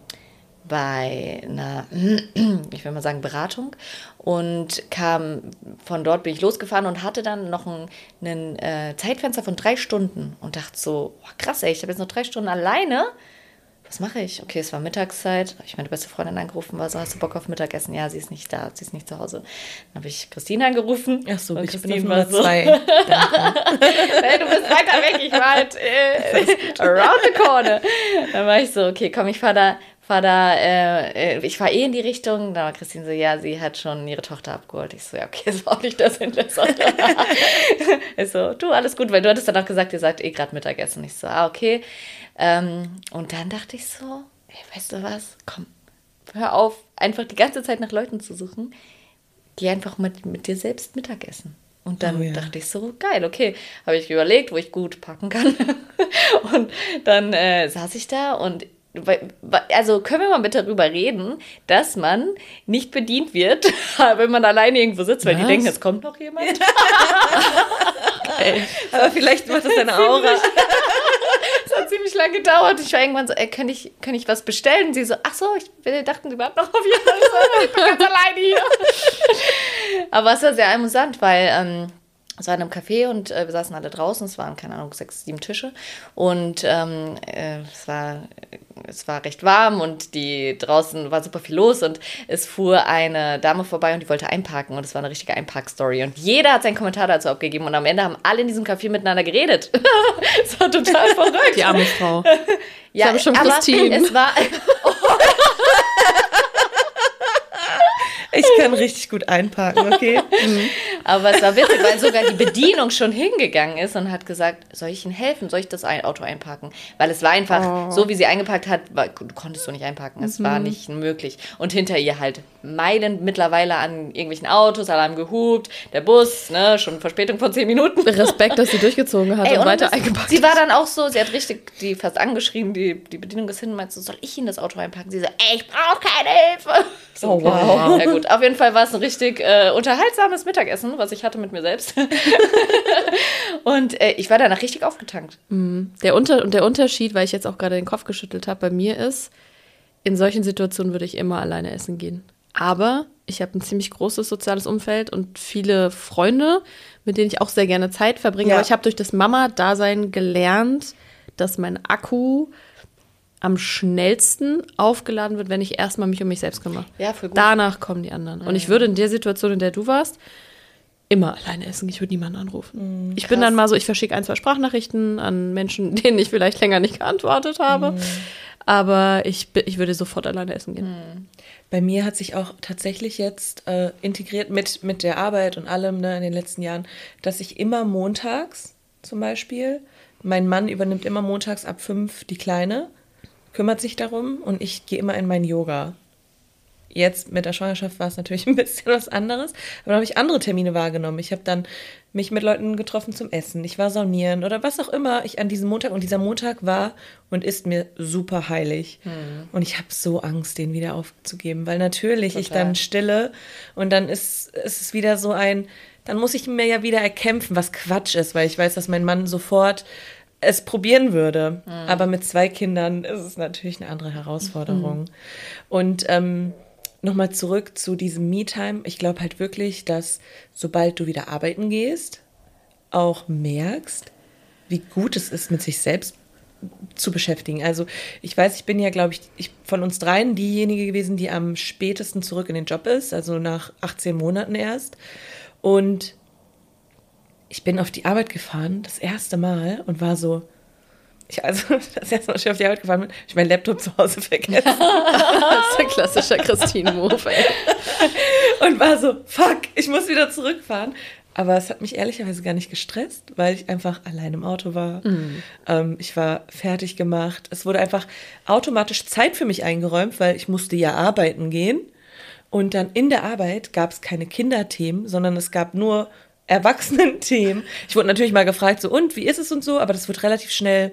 Speaker 1: bei einer, ich will mal sagen, Beratung und von dort bin ich losgefahren und hatte dann noch ein Zeitfenster von 3 Stunden und dachte so, oh, krass, ey, ich habe jetzt noch 3 Stunden alleine. Was mache ich? Okay, es war Mittagszeit. Habe ich meine beste Freundin angerufen, war so, hast du Bock auf Mittagessen? Ja, sie ist nicht da, sie ist nicht zu Hause. Dann habe ich Christine angerufen.
Speaker 2: Ach so,
Speaker 1: und
Speaker 2: ich
Speaker 1: Christine
Speaker 2: bin
Speaker 1: war
Speaker 2: auf Nummer 2.
Speaker 1: Hey, du bist weiter weg, ich war halt around the corner. Dann war ich so, okay, komm, ich fahre in die Richtung. Da war Christine so, ja, sie hat schon ihre Tochter abgeholt. Ich so, ja, okay, das war auch nicht das Hinlässer. Ich so, du, alles gut, weil du hattest dann auch gesagt, ihr seid gerade Mittagessen. Ich so, okay. Und dann dachte ich so, ey, weißt du was, komm, hör auf, einfach die ganze Zeit nach Leuten zu suchen. Geh einfach mit dir selbst Mittagessen. Und dann dachte ich so, geil, okay. Habe ich überlegt, wo ich gut parken kann. Und dann saß ich da und also können wir mal bitte darüber reden, dass man nicht bedient wird, wenn man alleine irgendwo sitzt, weil die denken, es kommt noch jemand.
Speaker 2: Okay. Aber vielleicht macht das deine Aura.
Speaker 1: Das hat ziemlich lange gedauert. Ich war irgendwann so, kann ich was bestellen? Und sie so, ach so, wir dachten, sie warten noch auf jemanden. Ich bin ganz alleine hier. Aber es war sehr amüsant, weil es war in einem Café und wir saßen alle draußen. Es waren, keine Ahnung, 6, 7 Tische. Und es war recht warm und draußen war super viel los. Und es fuhr eine Dame vorbei und die wollte einparken. Und es war eine richtige Einparkstory. Und jeder hat seinen Kommentar dazu abgegeben. Und am Ende haben alle in diesem Café miteinander geredet. Das war total verrückt.
Speaker 3: Die arme Frau.
Speaker 1: Ja, ich habe schon Christine. Es war...
Speaker 2: Ich kann richtig gut einparken, okay?
Speaker 1: Aber es war witzig, weil sogar die Bedienung schon hingegangen ist und hat gesagt, soll ich Ihnen helfen? Soll ich das Auto einparken? Weil es war einfach, so wie sie eingeparkt hat, konntest du nicht einparken. Es war nicht möglich. Und hinter ihr halt Meilen mittlerweile an irgendwelchen Autos, Alarm gehupt, der Bus, ne, schon Verspätung von 10 Minuten.
Speaker 3: Respekt, dass sie durchgezogen hat und weiter eingepackt.
Speaker 1: Sie war dann auch so, sie hat richtig die fast angeschrieben, die Bedienung ist hin und meinte so, soll ich Ihnen das Auto einpacken? Sie so, ich brauche keine Hilfe. So,
Speaker 2: oh, wow.
Speaker 1: Ja gut, auf jeden Fall war es ein richtig unterhaltsames Mittagessen, was ich hatte mit mir selbst. Und ich war danach richtig aufgetankt.
Speaker 3: Der Unterschied, weil ich jetzt auch gerade den Kopf geschüttelt habe, bei mir ist, in solchen Situationen würde ich immer alleine essen gehen. Aber ich habe ein ziemlich großes soziales Umfeld und viele Freunde, mit denen ich auch sehr gerne Zeit verbringe.
Speaker 2: Ja.
Speaker 3: Aber ich habe durch das Mama-Dasein gelernt, dass mein Akku am schnellsten aufgeladen wird, wenn ich erstmal mich um mich selbst kümmere.
Speaker 1: Ja, voll gut.
Speaker 3: Danach kommen die anderen. Und ich würde in der Situation, in der du warst, immer alleine essen. Ich würde niemanden anrufen. Ich bin dann mal so, ich verschicke 1, 2 Sprachnachrichten an Menschen, denen ich vielleicht länger nicht geantwortet habe. Aber ich würde sofort alleine essen gehen.
Speaker 2: Bei mir hat sich auch tatsächlich jetzt integriert mit der Arbeit und allem, ne, in den letzten Jahren, dass ich immer montags zum Beispiel, mein Mann übernimmt immer montags ab 5 die Kleine, kümmert sich darum und ich gehe immer in mein Yoga. Jetzt mit der Schwangerschaft war es natürlich ein bisschen was anderes, aber dann habe ich andere Termine wahrgenommen. Ich habe dann mich mit Leuten getroffen zum Essen, ich war saunieren oder was auch immer ich an diesem Montag, und dieser Montag war und ist mir super heilig. Und ich habe so Angst, den wieder aufzugeben, weil natürlich ich dann stille und dann ist es wieder so dann muss ich mir ja wieder erkämpfen, was Quatsch ist, weil ich weiß, dass mein Mann sofort es probieren würde. Aber mit 2 Kindern ist es natürlich eine andere Herausforderung. Und nochmal zurück zu diesem Me-Time. Ich glaube halt wirklich, dass sobald du wieder arbeiten gehst, auch merkst, wie gut es ist, mit sich selbst zu beschäftigen. Also ich weiß, ich bin ja, glaube ich, von uns dreien diejenige gewesen, die am spätesten zurück in den Job ist, also nach 18 Monaten erst. Und ich bin auf die Arbeit gefahren, das erste Mal, und war so, das erste Mal, als ich auf die Arbeit gefahren bin, habe ich meinen Laptop zu Hause vergessen.
Speaker 3: Das ist ein klassischer Christine-Move, ey.
Speaker 2: Und war so, fuck, ich muss wieder zurückfahren. Aber es hat mich ehrlicherweise gar nicht gestresst, weil ich einfach allein im Auto war. Ich war fertig gemacht. Es wurde einfach automatisch Zeit für mich eingeräumt, weil ich musste ja arbeiten gehen. Und dann in der Arbeit gab es keine Kinderthemen, sondern es gab nur Erwachsenen-Themen. Ich wurde natürlich mal gefragt, so, und, wie ist es und so? Aber das wird relativ schnell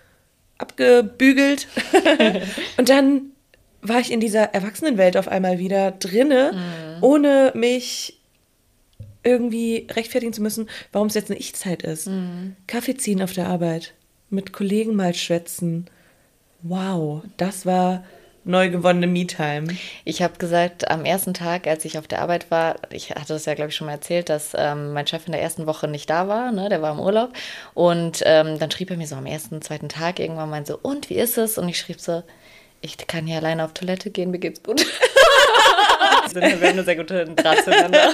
Speaker 2: abgebügelt. Und dann war ich in dieser Erwachsenenwelt auf einmal wieder drinne, ohne mich irgendwie rechtfertigen zu müssen, warum es jetzt eine Ich-Zeit ist. Kaffee ziehen auf der Arbeit, mit Kollegen mal schwätzen. Wow, das war neu gewonnene Me-Time.
Speaker 1: Ich habe gesagt, am ersten Tag, als ich auf der Arbeit war, ich hatte das ja, glaube ich, schon mal erzählt, dass mein Chef in der ersten Woche nicht da war, ne, der war im Urlaub. Und dann schrieb er mir so am ersten, zweiten Tag irgendwann mal so, und, wie ist es? Und ich schrieb so, ich kann hier alleine auf Toilette gehen, mir geht's gut. Wir haben eine sehr gute Draht zueinander.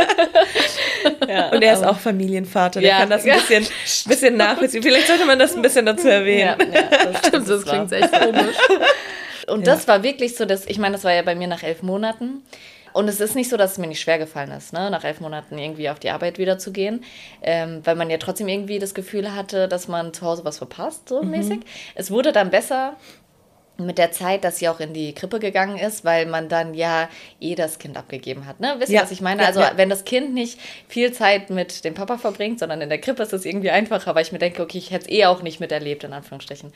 Speaker 2: Ja, und er ist auch Familienvater, der kann das ein bisschen nachvollziehen. Vielleicht sollte man das ein bisschen dazu erwähnen.
Speaker 3: Das klingt echt komisch.
Speaker 1: Und das war wirklich so, ich meine, das war ja bei mir nach 11 Monaten. Und es ist nicht so, dass es mir nicht schwer gefallen ist, ne, nach 11 Monaten irgendwie auf die Arbeit wieder zu gehen, weil man ja trotzdem irgendwie das Gefühl hatte, dass man zu Hause was verpasst, so mäßig. Es wurde dann besser mit der Zeit, dass sie auch in die Krippe gegangen ist, weil man dann ja das Kind abgegeben hat. Ne? Wisst ihr, was ich meine? Also wenn das Kind nicht viel Zeit mit dem Papa verbringt, sondern in der Krippe, ist es irgendwie einfacher, weil ich mir denke, okay, ich hätte es auch nicht miterlebt, in Anführungsstrichen.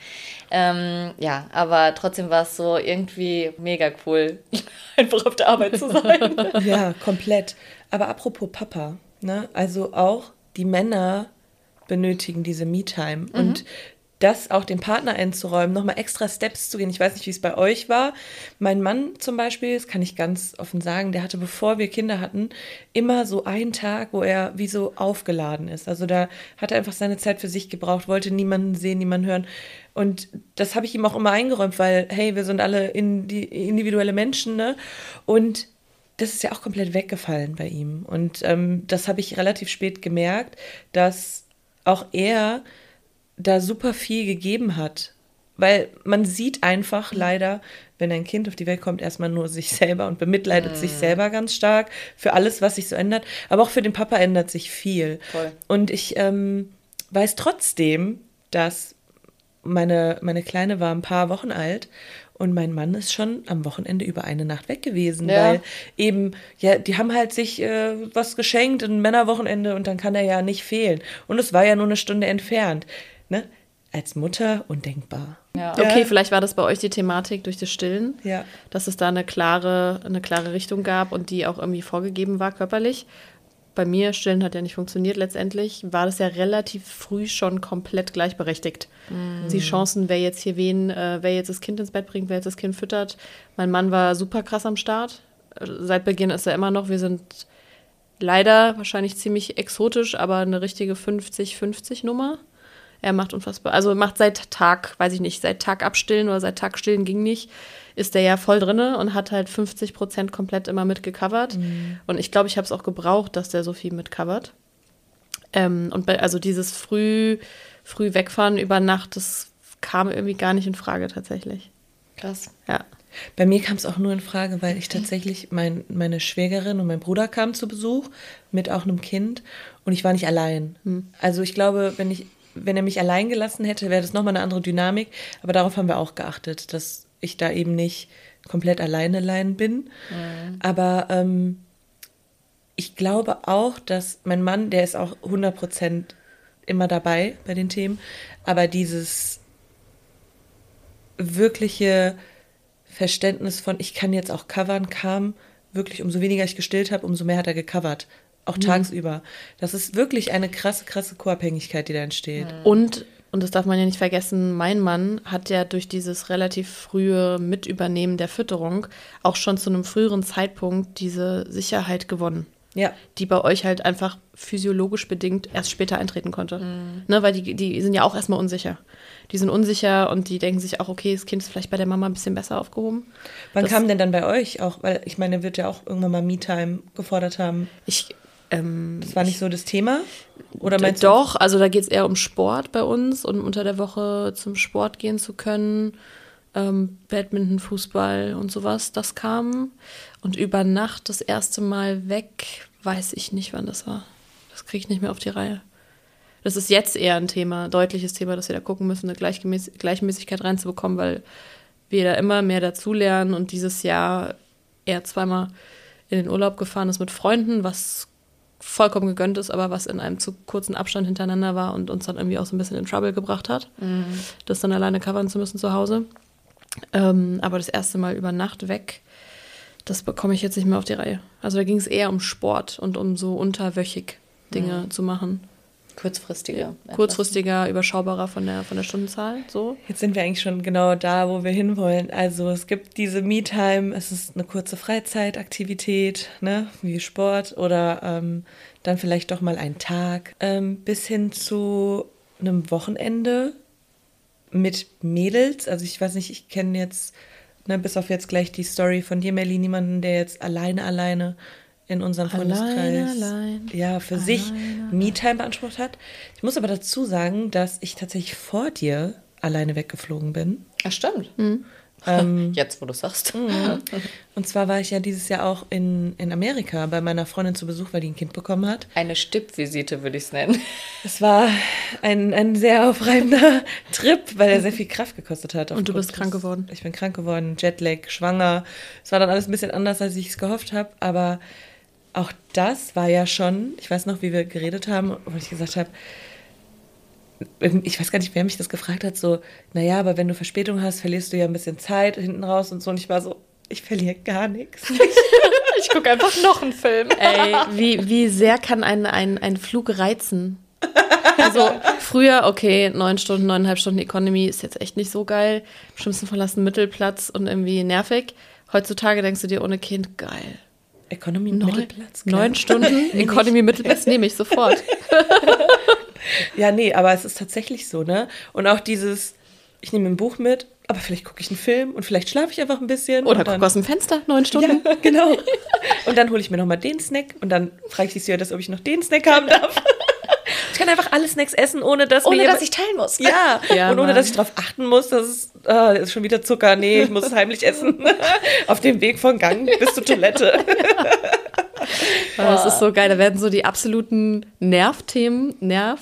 Speaker 1: Aber trotzdem war es so irgendwie mega cool, einfach auf der Arbeit zu sein.
Speaker 2: Ja, komplett. Aber apropos Papa, ne? Also auch die Männer benötigen diese Me-Time. Und das auch dem Partner einzuräumen, nochmal extra Steps zu gehen. Ich weiß nicht, wie es bei euch war. Mein Mann zum Beispiel, das kann ich ganz offen sagen, der hatte, bevor wir Kinder hatten, immer so einen Tag, wo er wie so aufgeladen ist. Also da hat er einfach seine Zeit für sich gebraucht, wollte niemanden sehen, niemanden hören. Und das habe ich ihm auch immer eingeräumt, weil, hey, wir sind alle individuelle Menschen, ne? Und das ist ja auch komplett weggefallen bei ihm. Und das habe ich relativ spät gemerkt, dass auch er da super viel gegeben hat, weil man sieht einfach leider, wenn ein Kind auf die Welt kommt, erstmal nur sich selber und bemitleidet sich selber ganz stark für alles, was sich so ändert. Aber auch für den Papa ändert sich viel.
Speaker 1: Voll.
Speaker 2: Und ich weiß trotzdem, dass meine Kleine war ein paar Wochen alt und mein Mann ist schon am Wochenende über eine Nacht weg gewesen, weil eben, ja, die haben halt sich was geschenkt, ein Männerwochenende und dann kann er ja nicht fehlen. Und es war ja nur eine Stunde entfernt. Ne? Als Mutter undenkbar.
Speaker 1: Ja.
Speaker 3: Okay, vielleicht war das bei euch die Thematik durch das Stillen,
Speaker 2: Ja.
Speaker 3: dass es da eine klare Richtung gab und die auch irgendwie vorgegeben war körperlich. Bei mir, Stillen hat ja nicht funktioniert letztendlich, war das ja relativ früh schon komplett gleichberechtigt. Die Chancen, wer jetzt hier wer jetzt das Kind ins Bett bringt, wer jetzt das Kind füttert. Mein Mann war super krass am Start. Seit Beginn ist er immer noch. Wir sind leider wahrscheinlich ziemlich exotisch, aber eine richtige 50-50-Nummer. Er macht unfassbar, also macht seit Tag abstillen oder seit Tag stillen ging nicht, ist der ja voll drinne und hat halt 50% komplett immer mitgecovert. Und ich glaube, ich habe es auch gebraucht, dass der so viel mitcovert. Also dieses früh wegfahren über Nacht, das kam irgendwie gar nicht in Frage tatsächlich.
Speaker 1: Krass.
Speaker 3: Ja.
Speaker 2: Bei mir kam es auch nur in Frage, weil ich tatsächlich, meine Schwägerin und mein Bruder kamen zu Besuch mit auch einem Kind und ich war nicht allein. Also ich glaube, wenn er mich allein gelassen hätte, wäre das nochmal eine andere Dynamik. Aber darauf haben wir auch geachtet, dass ich da eben nicht komplett allein bin. Aber ich glaube auch, dass mein Mann, der ist auch 100% immer dabei bei den Themen, aber dieses wirkliche Verständnis von, ich kann jetzt auch covern, kam wirklich, umso weniger ich gestillt habe, umso mehr hat er gecovert. Auch tagsüber. Das ist wirklich eine krasse Co-Abhängigkeit, die da entsteht.
Speaker 3: Und das darf man ja nicht vergessen, mein Mann hat ja durch dieses relativ frühe Mitübernehmen der Fütterung auch schon zu einem früheren Zeitpunkt diese Sicherheit gewonnen.
Speaker 2: Ja.
Speaker 3: Die bei euch halt einfach physiologisch bedingt erst später eintreten konnte. Ne, weil die sind ja auch erstmal unsicher. Die sind unsicher und die denken sich auch, okay, das Kind ist vielleicht bei der Mama ein bisschen besser aufgehoben.
Speaker 2: Wann kam denn dann bei euch auch, weil ich meine, wird ja auch irgendwann mal Me-Time gefordert haben. Das war nicht so das Thema? Oder meinst du?
Speaker 3: Doch, also da geht es eher um Sport bei uns und unter der Woche zum Sport gehen zu können. Badminton, Fußball und sowas, das kam. Und über Nacht das erste Mal weg, weiß ich nicht, wann das war. Das kriege ich nicht mehr auf die Reihe. Das ist jetzt eher ein Thema, deutliches Thema, dass wir da gucken müssen, eine Gleichmäßigkeit reinzubekommen, weil wir da immer mehr dazulernen und dieses Jahr er zweimal in den Urlaub gefahren ist mit Freunden, was vollkommen gegönnt ist, aber was in einem zu kurzen Abstand hintereinander war und uns dann irgendwie auch so ein bisschen in Trouble gebracht hat, das dann alleine covern zu müssen zu Hause. Aber das erste Mal über Nacht weg, das bekomme ich jetzt nicht mehr auf die Reihe. Also da ging es eher um Sport und um so unterwöchig Dinge zu machen. Kurzfristiger, überschaubarer von der Stundenzahl, so.
Speaker 2: Jetzt sind wir eigentlich schon genau da, wo wir hinwollen. Also es gibt diese Me-Time, es ist eine kurze Freizeitaktivität, ne, wie Sport oder dann vielleicht doch mal ein Tag, bis hin zu einem Wochenende mit Mädels. Also ich weiß nicht, ich kenne jetzt, ne, bis auf jetzt gleich die Story von dir, Melli, niemanden, der jetzt alleine in unserem Freundeskreis für sich Me-Time beansprucht hat. Ich muss aber dazu sagen, dass ich tatsächlich vor dir alleine weggeflogen bin.
Speaker 1: Ach, stimmt. Jetzt, wo du sagst.
Speaker 2: Und zwar war ich ja dieses Jahr auch in Amerika bei meiner Freundin zu Besuch, weil die ein Kind bekommen hat.
Speaker 1: Eine Stippvisite würde ich es nennen.
Speaker 2: Es war ein sehr aufreibender Trip, weil er sehr viel Kraft gekostet hat.
Speaker 3: Und du bist krank geworden.
Speaker 2: Ich bin krank geworden, Jetlag, schwanger. Es war dann alles ein bisschen anders, als ich es gehofft habe, aber auch das war ja schon, ich weiß noch, wie wir geredet haben, wo ich gesagt habe, ich weiß gar nicht, wer mich das gefragt hat, so, naja, aber wenn du Verspätung hast, verlierst du ja ein bisschen Zeit hinten raus und so. Und ich war so, ich verliere gar nichts.
Speaker 1: Ich gucke einfach noch einen Film.
Speaker 3: Ey, wie sehr kann ein Flug reizen? Also früher, okay, 9,5 Stunden Economy ist jetzt echt nicht so geil. Im schlimmsten Fall hast du einen Mittelplatz und irgendwie nervig. Heutzutage denkst du dir, ohne Kind, geil.
Speaker 2: Economy Mittelplatz.
Speaker 3: 9 Stunden Economy Mittelplatz nehme ich sofort.
Speaker 2: Ja, nee, aber es ist tatsächlich so, ne? Und auch dieses, ich nehme ein Buch mit, aber vielleicht gucke ich einen Film und vielleicht schlafe ich einfach ein bisschen.
Speaker 3: Oder gucke aus dem Fenster, 9 Stunden.
Speaker 2: Ja, genau. Und dann hole ich mir nochmal den Snack und dann frage ich die Stewardess, ob ich noch den Snack haben darf. Ich kann einfach alle Snacks essen, ohne dass
Speaker 1: ich teilen muss.
Speaker 2: Ja,
Speaker 3: Ja,
Speaker 2: und ohne
Speaker 3: Mann.
Speaker 2: dass ich darauf achten muss, dass es ist schon wieder Zucker. Nee, ich muss es heimlich essen. Auf dem Weg vom Gang bis zur Toilette.
Speaker 3: Das ist so geil. Da werden so die absoluten Nervthemen,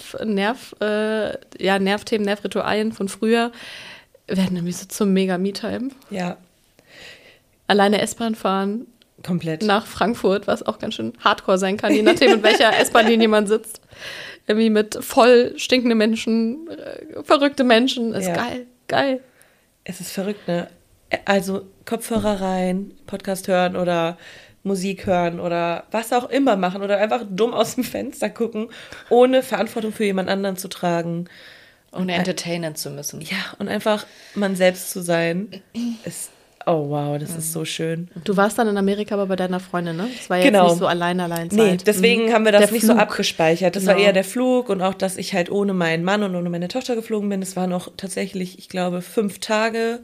Speaker 3: Nervritualien von früher, werden nämlich so zum Mega-Me-Time.
Speaker 2: Ja,
Speaker 3: Alleine S-Bahn fahren
Speaker 2: komplett.
Speaker 3: nach Frankfurt, was auch ganz schön hardcore sein kann, je nachdem, in welcher S-Bahn-Linie man sitzt. Irgendwie mit voll stinkende Menschen, verrückte Menschen. Ist
Speaker 2: Ja.
Speaker 3: geil.
Speaker 2: Es ist verrückt, ne? Also Kopfhörer rein, Podcast hören oder Musik hören oder was auch immer machen oder einfach dumm aus dem Fenster gucken, ohne Verantwortung für jemand anderen zu tragen.
Speaker 1: Ohne entertainen zu müssen.
Speaker 2: Ja, und einfach man selbst zu sein, ist, oh wow, das ist so schön.
Speaker 3: Du warst dann in Amerika aber bei deiner Freundin, ne? Das war jetzt
Speaker 2: Genau.
Speaker 3: nicht so allein
Speaker 2: Nee, deswegen haben wir das
Speaker 3: Der
Speaker 2: nicht so
Speaker 3: Flug.
Speaker 2: abgespeichert. Das war
Speaker 3: Genau.
Speaker 2: eher der Flug und auch, dass ich halt ohne meinen Mann und ohne meine Tochter geflogen bin. Es waren auch tatsächlich, ich glaube, 5 Tage,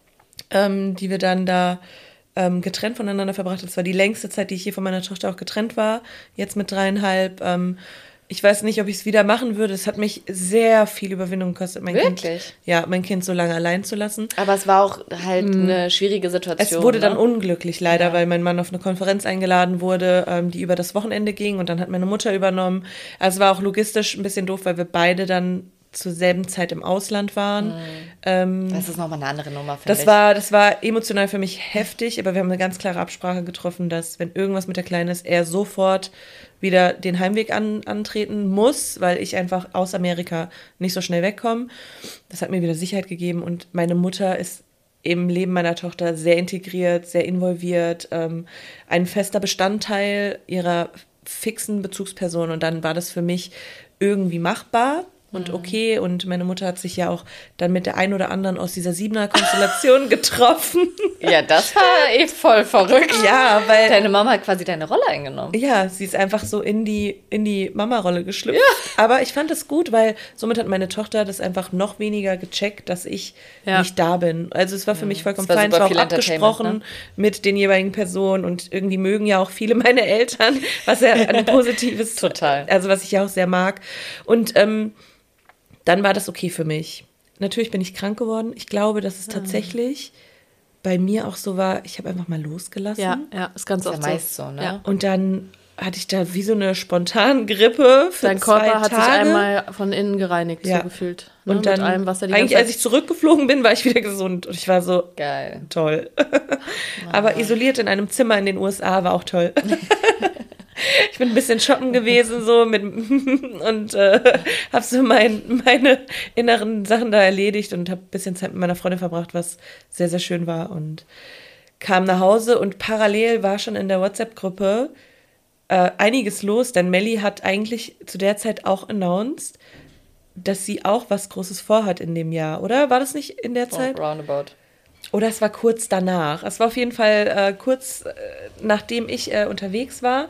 Speaker 2: die wir dann da getrennt voneinander verbracht haben. Das war die längste Zeit, die ich hier von meiner Tochter auch getrennt war. Jetzt mit 3,5. Ich weiß nicht, ob ich es wieder machen würde. Es hat mich sehr viel Überwindung gekostet, mein
Speaker 1: Wirklich?
Speaker 2: Kind so lange allein zu lassen.
Speaker 1: Aber es war auch halt eine schwierige Situation.
Speaker 2: Es wurde dann
Speaker 1: ne?
Speaker 2: unglücklich, leider, weil mein Mann auf eine Konferenz eingeladen wurde, die über das Wochenende ging und dann hat meine Mutter übernommen. Also es war auch logistisch ein bisschen doof, weil wir beide dann zur selben Zeit im Ausland waren.
Speaker 1: Das ist nochmal eine andere Nummer, finde
Speaker 2: Das war emotional für mich heftig, aber wir haben eine ganz klare Absprache getroffen, dass wenn irgendwas mit der Kleinen ist, er sofort wieder den Heimweg antreten muss, weil ich einfach aus Amerika nicht so schnell wegkomme. Das hat mir wieder Sicherheit gegeben und meine Mutter ist im Leben meiner Tochter sehr integriert, sehr involviert, ein fester Bestandteil ihrer fixen Bezugsperson und dann war das für mich irgendwie machbar. Und okay, und meine Mutter hat sich ja auch dann mit der einen oder anderen aus dieser 7er-Konstellation getroffen.
Speaker 1: Ja, das war voll verrückt.
Speaker 2: Ja, weil
Speaker 1: Deine Mama hat quasi deine Rolle eingenommen.
Speaker 2: ja, sie ist einfach so in die Mama-Rolle geschlüpft. Ja. Aber ich fand es gut, weil somit hat meine Tochter das einfach noch weniger gecheckt, dass ich nicht da bin. Also es war für mich vollkommen
Speaker 1: Es war
Speaker 2: fein. Es
Speaker 1: super
Speaker 2: war auch
Speaker 1: viel Entertainment,
Speaker 2: abgesprochen mit den jeweiligen Personen und irgendwie mögen ja auch viele meine Eltern, was ja ein positives,
Speaker 1: Total.
Speaker 2: also was ich ja auch sehr mag. Und dann war das okay für mich. Natürlich bin ich krank geworden. Ich glaube, dass es tatsächlich bei mir auch so war, ich habe einfach mal losgelassen.
Speaker 3: Ja, ist ganz
Speaker 1: Ist ja
Speaker 3: oft
Speaker 1: meist so, ne?
Speaker 3: Ja.
Speaker 2: Und dann hatte ich da wie so eine spontane Grippe für
Speaker 3: Dein
Speaker 2: 2
Speaker 3: Körper hat
Speaker 2: Tage.
Speaker 3: sich einmal von innen gereinigt,
Speaker 2: Ja.
Speaker 3: so gefühlt. Ne?
Speaker 2: Und dann,
Speaker 3: mit allem, was da die
Speaker 2: eigentlich
Speaker 3: ganze
Speaker 2: als ich zurückgeflogen bin, war ich wieder gesund. Und ich war so,
Speaker 1: Geil.
Speaker 2: toll. Aber isoliert in einem Zimmer in den USA war auch toll. Ich bin ein bisschen shoppen gewesen so und habe so meine inneren Sachen da erledigt und habe ein bisschen Zeit mit meiner Freundin verbracht, was sehr, sehr schön war. Und kam nach Hause und parallel war schon in der WhatsApp-Gruppe einiges los, denn Melli hat eigentlich zu der Zeit auch announced, dass sie auch was Großes vorhat in dem Jahr, oder? War das nicht in der Zeit?
Speaker 1: Roundabout.
Speaker 2: Oder es war kurz danach. Es war auf jeden Fall kurz nachdem ich unterwegs war.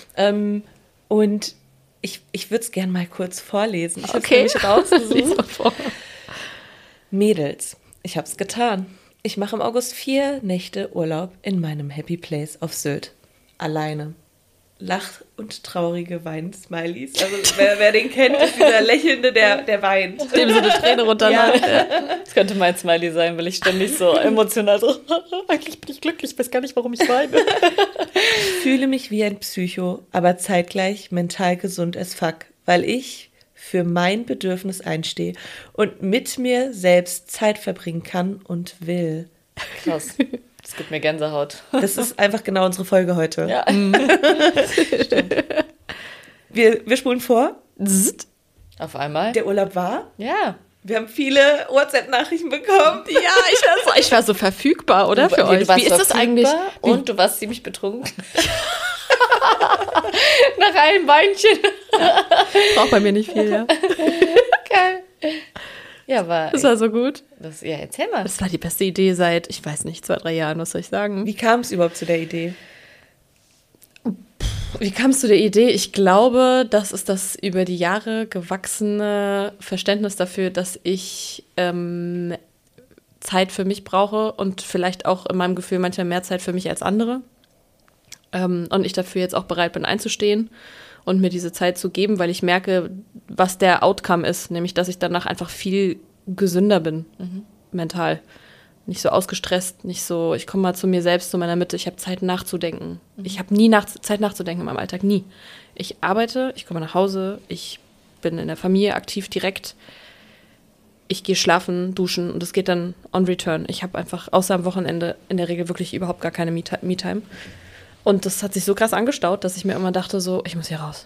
Speaker 2: Und ich würde es gerne mal kurz vorlesen. Ich habe es
Speaker 3: Okay.
Speaker 2: nämlich rausgesucht.
Speaker 3: Lies mal vor.
Speaker 2: Mädels, ich habe es getan. Ich mache im August 4 Nächte Urlaub in meinem Happy Place auf Sylt. Alleine. Lach- und traurige Wein-Smileys. Also wer den kennt, ist dieser Lächelnde, der weint.
Speaker 3: Dem so eine Träne runterläuft.
Speaker 1: Das könnte mein Smiley sein, weil ich ständig so emotional so, eigentlich bin ich glücklich, weiß gar nicht, warum ich weine.
Speaker 2: Fühle mich wie ein Psycho, aber zeitgleich mental gesund as fuck, weil ich für mein Bedürfnis einstehe und mit mir selbst Zeit verbringen kann und will.
Speaker 1: Krass. Das gibt mir Gänsehaut.
Speaker 2: Das ist einfach genau unsere Folge heute.
Speaker 1: Ja.
Speaker 2: Wir spulen vor.
Speaker 3: Zzt.
Speaker 1: Auf einmal.
Speaker 2: Der Urlaub war.
Speaker 1: Ja.
Speaker 2: Wir haben viele WhatsApp-Nachrichten bekommen.
Speaker 3: Ja, ich war so verfügbar, oder? Für
Speaker 1: Nee,
Speaker 3: euch.
Speaker 1: du warst
Speaker 3: Wie ist das
Speaker 1: verfügbar
Speaker 3: eigentlich?
Speaker 1: Und du warst ziemlich betrunken. Nach einem Weinchen.
Speaker 3: Braucht bei mir nicht viel, ja.
Speaker 1: Geil. Ja,
Speaker 3: Das war so gut.
Speaker 1: ja, erzähl mal.
Speaker 3: Das war die beste Idee seit, ich weiß nicht, 2, 3 Jahren, was soll ich sagen?
Speaker 2: Wie kam es überhaupt zu der Idee?
Speaker 3: Wie kamst du der Idee? Ich glaube, das ist das über die Jahre gewachsene Verständnis dafür, dass ich Zeit für mich brauche und vielleicht auch in meinem Gefühl manchmal mehr Zeit für mich als andere. Und ich dafür jetzt auch bereit bin einzustehen und mir diese Zeit zu geben, weil ich merke, was der Outcome ist, nämlich, dass ich danach einfach viel gesünder bin, mental. Nicht so ausgestresst, nicht so, ich komme mal zu mir selbst, zu meiner Mitte, ich habe Zeit nachzudenken. Ich habe nie Zeit nachzudenken in meinem Alltag, nie. Ich arbeite, ich komme nach Hause, ich bin in der Familie aktiv direkt, ich gehe schlafen, duschen und es geht dann on return. Ich habe einfach außer am Wochenende in der Regel wirklich überhaupt gar keine Me-Time. Und das hat sich so krass angestaut, dass ich mir immer dachte so, ich muss hier raus.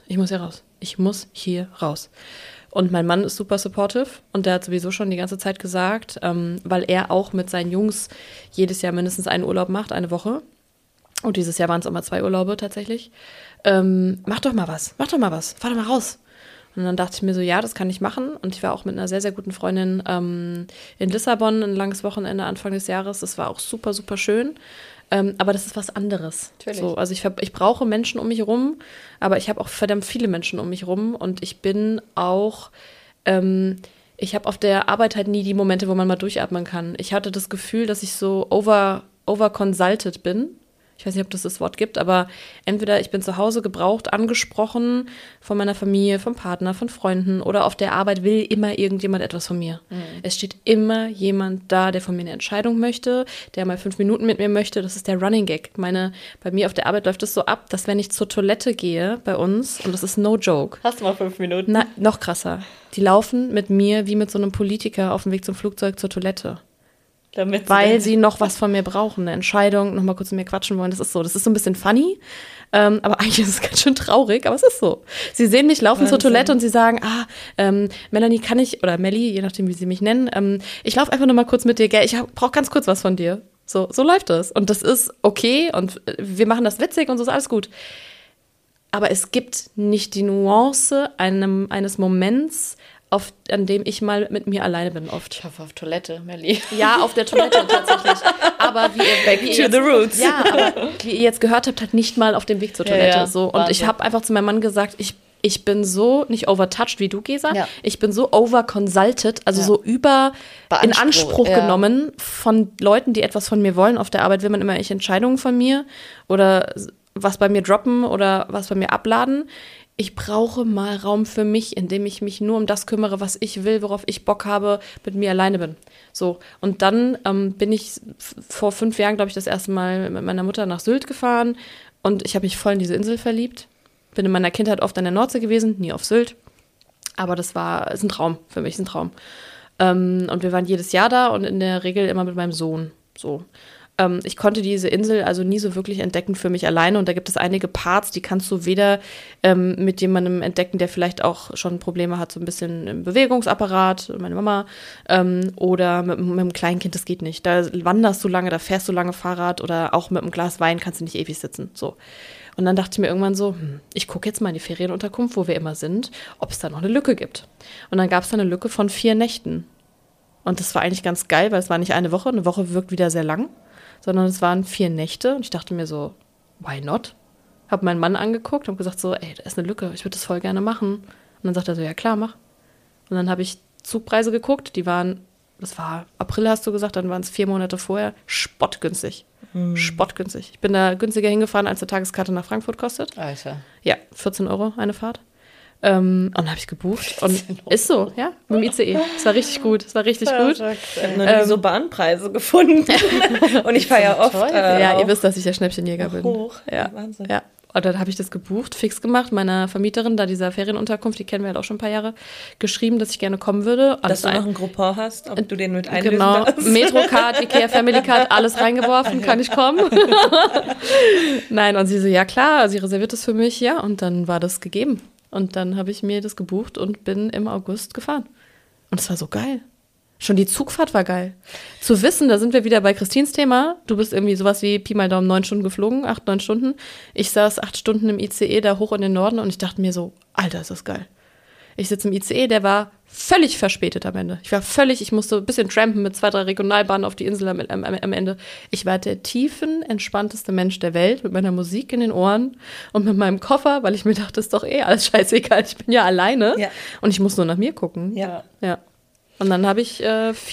Speaker 3: Und mein Mann ist super supportive und der hat sowieso schon die ganze Zeit gesagt, weil er auch mit seinen Jungs jedes Jahr mindestens einen Urlaub macht, eine Woche. Und dieses Jahr waren es immer 2 Urlaube tatsächlich. Mach doch mal was, fahr doch mal raus. Und dann dachte ich mir so, ja, das kann ich machen. Und ich war auch mit einer sehr, sehr guten Freundin in Lissabon ein langes Wochenende Anfang des Jahres. Das war auch super, super schön. Aber das ist was anderes. So, also ich brauche Menschen um mich rum, aber ich habe auch verdammt viele Menschen um mich rum und ich bin auch, ich habe auf der Arbeit halt nie die Momente, wo man mal durchatmen kann. Ich hatte das Gefühl, dass ich so overconsulted bin. Ich weiß nicht, ob das Wort gibt, aber entweder ich bin zu Hause gebraucht, angesprochen von meiner Familie, vom Partner, von Freunden oder auf der Arbeit will immer irgendjemand etwas von mir. Es steht immer jemand da, der von mir eine Entscheidung möchte, der mal 5 Minuten mit mir möchte. Das ist der Running Gag. Bei mir auf der Arbeit läuft es so ab, dass wenn ich zur Toilette gehe bei uns, und das ist no joke.
Speaker 1: Hast du mal 5 Minuten?
Speaker 3: Na, noch krasser. Die laufen mit mir wie mit so einem Politiker auf dem Weg zum Flugzeug zur Toilette. Weil sie noch was von mir brauchen, eine Entscheidung, noch mal kurz mit mir quatschen wollen. Das ist so ein bisschen funny, aber eigentlich ist es ganz schön traurig, aber es ist so. Sie sehen mich laufen zur Toilette und sie sagen, Melanie, kann ich, oder Melli, je nachdem, wie sie mich nennen, ich laufe einfach noch mal kurz mit dir, gell, ich brauche ganz kurz was von dir. So läuft das. Und das ist okay und wir machen das witzig und so ist alles gut. Aber es gibt nicht die Nuance eines Moments, an dem ich mal mit mir alleine bin oft.
Speaker 1: Ich hoffe auf Toilette, Melli.
Speaker 3: Ja, auf der Toilette tatsächlich. Aber wie ihr jetzt gehört habt, halt nicht mal auf dem Weg zur Toilette.
Speaker 1: Ja,
Speaker 3: so. Und ich habe einfach zu meinem Mann gesagt, ich bin so nicht overtouched wie du, Gesa. Ja. Ich bin so overconsulted, also so in Anspruch genommen von Leuten, die etwas von mir wollen. Auf der Arbeit will man immer irgendwelche Entscheidungen von mir oder was bei mir droppen oder was bei mir abladen. Ich brauche mal Raum für mich, in dem ich mich nur um das kümmere, was ich will, worauf ich Bock habe, mit mir alleine bin. So, und dann bin ich vor 5 Jahren, glaube ich, das erste Mal mit meiner Mutter nach Sylt gefahren und ich habe mich voll in diese Insel verliebt. Bin in meiner Kindheit oft an der Nordsee gewesen, nie auf Sylt. Aber ist ein Traum, für mich ist ein Traum. Und wir waren jedes Jahr da und in der Regel immer mit meinem Sohn. So. Ich konnte diese Insel also nie so wirklich entdecken für mich alleine und da gibt es einige Parts, die kannst du weder mit jemandem entdecken, der vielleicht auch schon Probleme hat, so ein bisschen im Bewegungsapparat, meine Mama, oder mit einem Kleinkind, das geht nicht. Da wanderst du lange, da fährst du lange Fahrrad oder auch mit einem Glas Wein kannst du nicht ewig sitzen. So. Und dann dachte ich mir irgendwann so, ich gucke jetzt mal in die Ferienunterkunft, wo wir immer sind, ob es da noch eine Lücke gibt. Und dann gab es da eine Lücke von 4 Nächten. Und das war eigentlich ganz geil, weil es war nicht eine Woche wirkt wieder sehr lang. Sondern es waren 4 Nächte und ich dachte mir so, why not? Hab meinen Mann angeguckt und gesagt so, ey, da ist eine Lücke, ich würde das voll gerne machen. Und dann sagt er so, ja klar, mach. Und dann habe ich Zugpreise geguckt, das war April, hast du gesagt, dann waren es 4 Monate vorher, spottgünstig. Spottgünstig. Ich bin da günstiger hingefahren, als eine Tageskarte nach Frankfurt kostet.
Speaker 1: Alter.
Speaker 3: Ja, 14 € eine Fahrt. Und dann habe ich gebucht und ist so, ja, mit dem ICE. Es war richtig gut, Ich habe
Speaker 2: noch nie so Bahnpreise gefunden. Und ich fahre ja oft.
Speaker 3: Ja, ihr wisst, dass ich der Schnäppchenjäger bin.
Speaker 2: Hoch.
Speaker 3: Ja,
Speaker 2: Wahnsinn.
Speaker 3: Ja. Und dann habe ich das gebucht, fix gemacht, meiner Vermieterin, da dieser Ferienunterkunft, die kennen wir halt auch schon ein paar Jahre, geschrieben, dass ich gerne kommen würde.
Speaker 2: Dass du noch ein Groupon hast, ob du den mit einlösen
Speaker 3: Genau,
Speaker 2: darfst.
Speaker 3: Metrocard, Ikea Family Card, alles reingeworfen, kann ich kommen? Nein, und sie so, ja klar, sie reserviert das für mich, ja, und dann war das gegeben. Und dann habe ich mir das gebucht und bin im August gefahren. Und es war so geil. Schon die Zugfahrt war geil. Zu wissen, da sind wir wieder bei Christins Thema. Du bist irgendwie sowas wie Pi mal Daumen 9 Stunden geflogen, 8, 9 Stunden. Ich saß 8 Stunden im ICE da hoch in den Norden und ich dachte mir so, Alter, ist das geil. Ich sitze im ICE, der war völlig verspätet am Ende. Ich musste ein bisschen trampen mit 2, 3 Regionalbahnen auf die Insel am Ende. Ich war der entspannteste Mensch der Welt mit meiner Musik in den Ohren und mit meinem Koffer, weil ich mir dachte, ist doch alles scheißegal, ich bin ja alleine und ich muss nur nach mir gucken.
Speaker 2: Ja.
Speaker 3: Und dann habe ich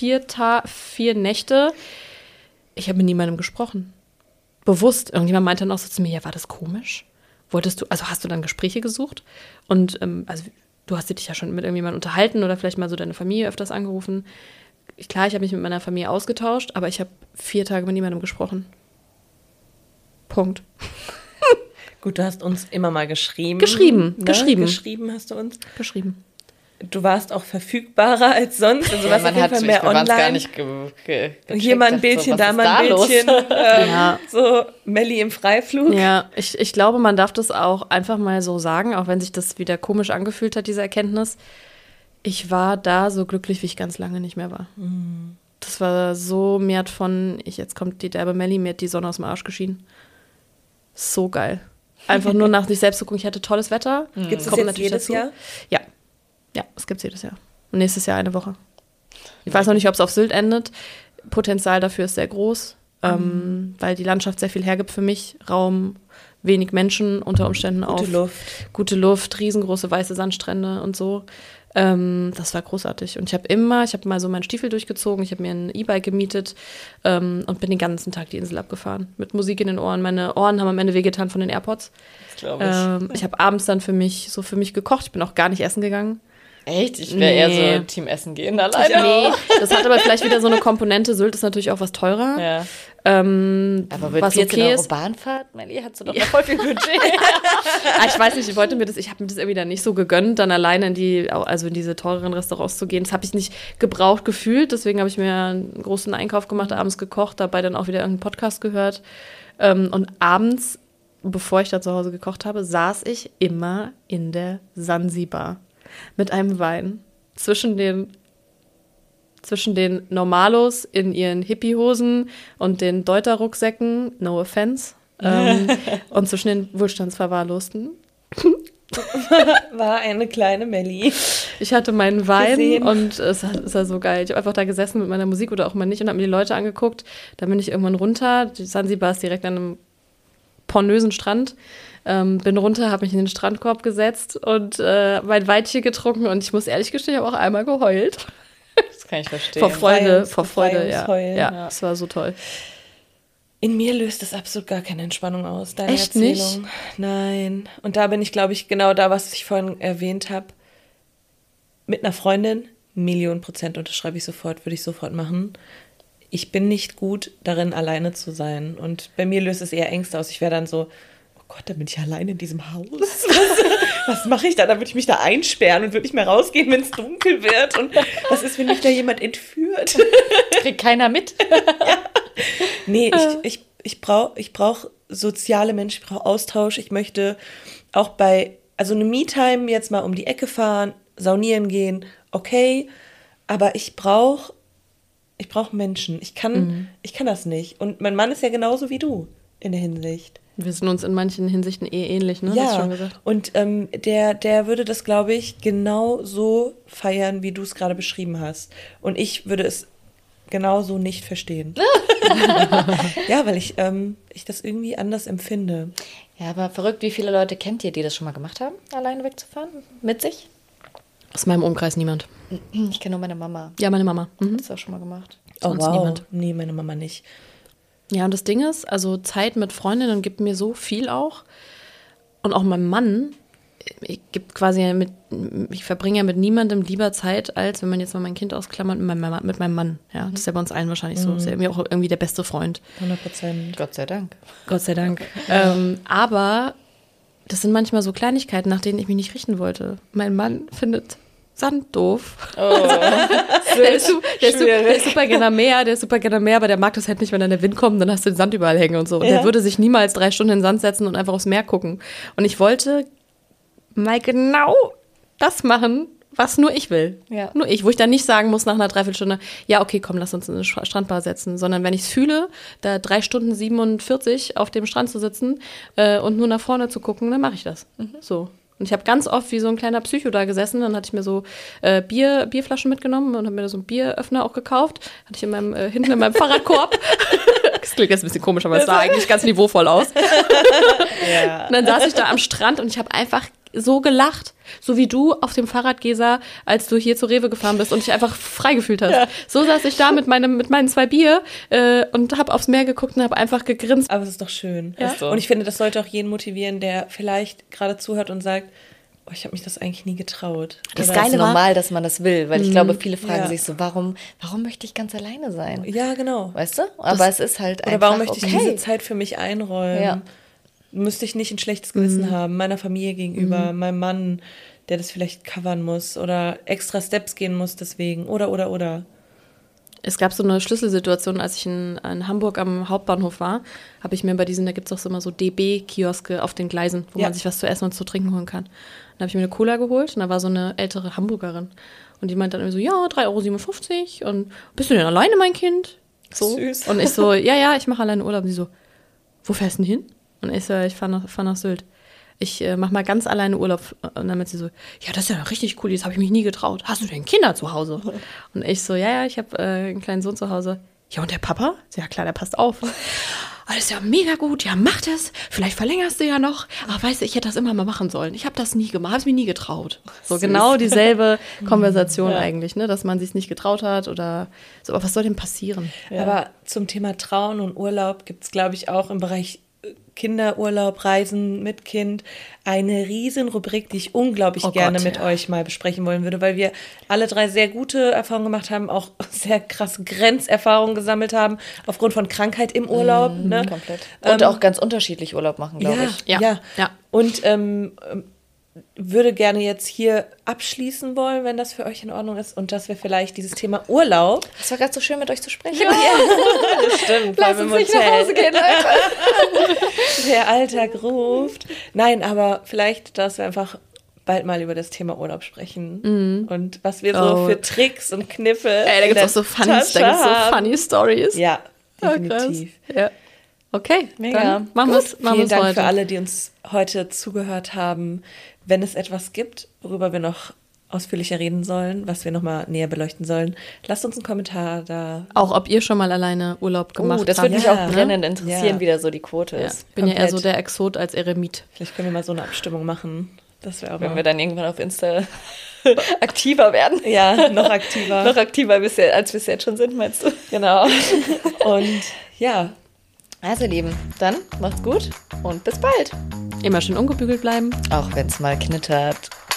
Speaker 3: 4 Nächte, ich habe mit niemandem gesprochen. Bewusst. Irgendjemand meinte dann auch so zu mir, ja, war das komisch? hast du dann Gespräche gesucht? Und also du hast dich ja schon mit irgendjemandem unterhalten oder vielleicht mal so deine Familie öfters angerufen. Klar, ich habe mich mit meiner Familie ausgetauscht, aber ich habe 4 Tage mit niemandem gesprochen. Punkt.
Speaker 2: Gut, du hast uns immer mal geschrieben.
Speaker 3: Geschrieben.
Speaker 2: Geschrieben hast du uns.
Speaker 3: Geschrieben.
Speaker 2: Du warst auch verfügbarer als sonst. Also
Speaker 1: Ja, man hat
Speaker 2: mehr online.
Speaker 1: gar nicht
Speaker 2: Hier mal ein Bildchen, da mal ein Bildchen.
Speaker 3: Ja.
Speaker 2: So Melli im Freiflug.
Speaker 3: Ja, ich glaube, man darf das auch einfach mal so sagen, auch wenn sich das wieder komisch angefühlt hat, diese Erkenntnis. Ich war da so glücklich, wie ich ganz lange nicht mehr war. Das war so, mir hat jetzt kommt die derbe Melli, mir hat die Sonne aus dem Arsch geschienen. So geil. Einfach nur nach sich selbst zu gucken. Ich hatte tolles Wetter.
Speaker 2: Gibt es das jetzt jedes Jahr?
Speaker 3: Ja. Ja, das gibt es jedes Jahr. Und nächstes Jahr eine Woche. Ich weiß noch nicht, ob es auf Sylt endet. Potenzial dafür ist sehr groß, weil die Landschaft sehr viel hergibt für mich. Raum, wenig Menschen, unter Umständen auch. Gute Luft, riesengroße weiße Sandstrände und so. Das war großartig. Und ich habe mal so meinen Stiefel durchgezogen, ich habe mir ein E-Bike gemietet und bin den ganzen Tag die Insel abgefahren. Mit Musik in den Ohren. Meine Ohren haben am Ende wehgetan von den AirPods.
Speaker 1: Das glaube ich.
Speaker 3: Ich habe abends dann für mich gekocht. Ich bin auch gar nicht essen gegangen.
Speaker 1: Echt? Ich wäre eher so Team Essen gehen alleine.
Speaker 3: Nee, das hat aber vielleicht wieder so eine Komponente. Sylt ist natürlich auch was teurer.
Speaker 1: Ja.
Speaker 3: Aber
Speaker 1: mit
Speaker 3: was
Speaker 1: 14
Speaker 3: okay
Speaker 1: Euro
Speaker 3: ist.
Speaker 1: Bahnfahrt, Melli, hast du doch noch voll viel Budget.
Speaker 3: Ich weiß nicht, ich habe mir das irgendwie dann nicht so gegönnt, dann alleine in diese teureren Restaurants zu gehen. Das habe ich nicht gebraucht gefühlt, deswegen habe ich mir einen großen Einkauf gemacht, abends gekocht, dabei dann auch wieder irgendeinen Podcast gehört. Und abends, bevor ich da zu Hause gekocht habe, saß ich immer in der Sansibar mit einem Wein zwischen den Normalos in ihren Hippiehosen und den Deuter-Rucksäcken, no offense, und zwischen den Wohlstandsverwahrlosten.
Speaker 2: War eine kleine Melli.
Speaker 3: Ich hatte meinen Wein
Speaker 2: gesehen.
Speaker 3: Und es war so geil. Ich habe einfach da gesessen mit meiner Musik oder auch mal nicht und habe mir die Leute angeguckt. Dann bin ich irgendwann runter. Die Sansibar ist direkt an einem pornösen Strand. Bin runter, habe mich in den Strandkorb gesetzt und mein Weinchen getrunken und ich muss ehrlich gestehen, ich habe auch einmal geheult.
Speaker 1: Das kann ich verstehen.
Speaker 3: Vor Freude, ja. Ja, es war so toll.
Speaker 2: In mir löst das absolut gar keine Entspannung aus, deine
Speaker 3: Echt
Speaker 2: Erzählung.
Speaker 3: nicht?
Speaker 2: Nein. Und da bin ich, glaube ich, genau da, was ich vorhin erwähnt habe. Mit einer Freundin, 1.000.000% unterschreibe ich sofort, würde ich sofort machen. Ich bin nicht gut darin, alleine zu sein. Und bei mir löst es eher Ängste aus. Ich wäre dann so, oh Gott, da bin ich alleine in diesem Haus. Was mache ich da? Da würde ich mich da einsperren und würde nicht mehr rausgehen, wenn es dunkel wird. Und was ist, wenn mich da jemand entführt?
Speaker 1: Kriegt keiner mit.
Speaker 2: Ja. Nee, ich brauch soziale Menschen, ich brauche Austausch. Ich möchte auch also eine Me-Time jetzt mal um die Ecke fahren, saunieren gehen, okay. Aber ich brauche Menschen. Ich kann das nicht. Und mein Mann ist ja genauso wie du in der Hinsicht.
Speaker 3: Wir sind uns in manchen Hinsichten ähnlich, ne?
Speaker 2: Ja,
Speaker 3: hast du schon gesagt.
Speaker 2: und der würde das, glaube ich, genau so feiern, wie du es gerade beschrieben hast. Und ich würde es genauso nicht verstehen. Ja, weil ich das irgendwie anders empfinde.
Speaker 1: Ja, aber verrückt, wie viele Leute kennt ihr, die das schon mal gemacht haben, alleine wegzufahren? Mit sich?
Speaker 3: Aus meinem Umkreis niemand.
Speaker 1: Ich kenne nur meine Mama.
Speaker 3: Ja, meine Mama.
Speaker 1: Hat das auch schon mal gemacht.
Speaker 3: Sonst niemand.
Speaker 2: Nee, meine Mama nicht.
Speaker 3: Ja, und das Ding ist, also Zeit mit Freundinnen gibt mir so viel auch. Und auch mein Mann, ich verbringe ja mit niemandem lieber Zeit, als wenn man jetzt mal mein Kind ausklammert, mit meinem Mann. Ja, das ist ja bei uns allen wahrscheinlich so. Das ist ja mir auch irgendwie der beste Freund.
Speaker 2: 100%.
Speaker 1: Gott sei Dank.
Speaker 3: Gott sei Dank. Aber das sind manchmal so Kleinigkeiten, nach denen ich mich nicht richten wollte. Mein Mann findet Sand doof.
Speaker 1: Oh.
Speaker 3: Der ist super gerne am Meer, aber der mag das halt nicht, wenn dann der Wind kommt, dann hast du den Sand überall hängen und so. Und der würde sich niemals 3 Stunden in den Sand setzen und einfach aufs Meer gucken. Und ich wollte mal genau das machen, was nur ich will.
Speaker 1: Ja.
Speaker 3: Nur ich, wo ich dann nicht sagen muss nach einer Dreiviertelstunde, ja, okay, komm, lass uns in eine Strandbar setzen, sondern wenn ich es fühle, da 3 Stunden 47 auf dem Strand zu sitzen und nur nach vorne zu gucken, dann mache ich das. So. Und ich habe ganz oft wie so ein kleiner Psycho da gesessen, dann hatte ich mir so Bierflaschen mitgenommen und habe mir da so einen Bieröffner auch gekauft, hatte ich hinten in meinem Fahrradkorb. Das klingt jetzt ein bisschen komisch, aber es sah eigentlich ganz niveauvoll aus.
Speaker 2: Ja.
Speaker 3: Und dann saß ich da am Strand und ich habe einfach so gelacht. So wie du auf dem Fahrrad, Gesa, als du hier zu Rewe gefahren bist und dich einfach frei gefühlt hast. Ja. So saß ich da mit meinen 2 Bier und habe aufs Meer geguckt und habe einfach gegrinst.
Speaker 2: Aber es ist doch schön.
Speaker 3: Ja.
Speaker 2: Und ich finde, das sollte auch jeden motivieren, der vielleicht gerade zuhört und sagt, oh, ich habe mich das eigentlich nie getraut.
Speaker 1: Das Geile ist normal, dass man das will, weil ich glaube, viele fragen sich so, warum möchte ich ganz alleine sein?
Speaker 2: Ja, genau.
Speaker 1: Weißt du? Aber es ist halt einfach
Speaker 2: oder warum möchte ich diese Zeit für mich einräumen?
Speaker 1: Ja.
Speaker 2: Müsste ich nicht ein schlechtes Gewissen haben, meiner Familie gegenüber, meinem Mann, der das vielleicht covern muss oder extra Steps gehen muss deswegen oder.
Speaker 3: Es gab so eine Schlüsselsituation, als ich in Hamburg am Hauptbahnhof war, habe ich mir bei diesen, da gibt es auch immer so DB-Kioske auf den Gleisen, wo man sich was zu essen und zu trinken holen kann. Dann habe ich mir eine Cola geholt und da war so eine ältere Hamburgerin. Und die meinte dann irgendwie so, ja, 3,57 € und bist du denn alleine, mein Kind? So.
Speaker 2: Süß.
Speaker 3: Und ich so, ja, ich mache alleine Urlaub. Und sie so, wo fährst du denn hin? Und ich so, ich fahr nach Sylt. Ich mache mal ganz alleine Urlaub. Und dann meinte sie so, ja, das ist ja richtig cool, das habe ich mich nie getraut. Hast du denn Kinder zu Hause? Und ich so, ja, ich habe einen kleinen Sohn zu Hause. Ja, und der Papa? Ja, klar, der passt auf. Alles ja mega gut, ja, mach das. Vielleicht verlängerst du ja noch. Aber weißt du, ich hätte das immer mal machen sollen. Ich habe das nie gemacht, habe es mir nie getraut. So genau dieselbe Konversation eigentlich, ne, dass man sich nicht getraut hat oder so. Aber was soll denn passieren?
Speaker 2: Ja. Aber zum Thema Trauen und Urlaub gibt es, glaube ich, auch im Bereich Kinderurlaub, Reisen mit Kind, eine riesen Rubrik, die ich unglaublich gerne mit euch mal besprechen wollen würde, weil wir alle 3 sehr gute Erfahrungen gemacht haben, auch sehr krasse Grenzerfahrungen gesammelt haben, aufgrund von Krankheit im Urlaub. Ne?
Speaker 1: Komplett. Und auch ganz unterschiedlich Urlaub machen, glaube ich.
Speaker 3: Ja.
Speaker 2: Und würde gerne jetzt hier abschließen wollen, wenn das für euch in Ordnung ist und dass wir vielleicht dieses Thema Urlaub.
Speaker 1: Es war gerade so schön, mit euch zu sprechen.
Speaker 2: Ja, das stimmt.
Speaker 1: Lass uns nicht nach Hause gehen, Leute.
Speaker 2: Der Alltag ruft. Nein, aber vielleicht, dass wir einfach bald mal über das Thema Urlaub sprechen und was wir so für Tricks und Kniffe
Speaker 3: da gibt es auch so funny Stories.
Speaker 2: Ja, definitiv.
Speaker 3: Ja. Okay,
Speaker 1: mega.
Speaker 3: Dann machen wir es
Speaker 2: Vielen Dank
Speaker 3: heute.
Speaker 2: für alle, die uns heute zugehört haben. Wenn es etwas gibt, worüber wir noch ausführlicher reden sollen, was wir nochmal näher beleuchten sollen, lasst uns einen Kommentar da.
Speaker 3: Auch ob ihr schon mal alleine Urlaub gemacht habt.
Speaker 1: Das würde mich auch brennend interessieren, wie da so die Quote ist.
Speaker 3: Bin ja eher so der Exot als Eremit.
Speaker 2: Vielleicht können wir mal so eine Abstimmung machen. Das wäre auch
Speaker 1: wenn wir dann irgendwann auf Insta aktiver werden.
Speaker 2: Ja, noch aktiver.
Speaker 1: Noch aktiver, als wir es jetzt schon sind, meinst du?
Speaker 2: Genau. Und ja.
Speaker 1: Also, Lieben, dann macht's gut und bis bald.
Speaker 3: Immer schön ungebügelt bleiben.
Speaker 1: Auch wenn es mal knittert.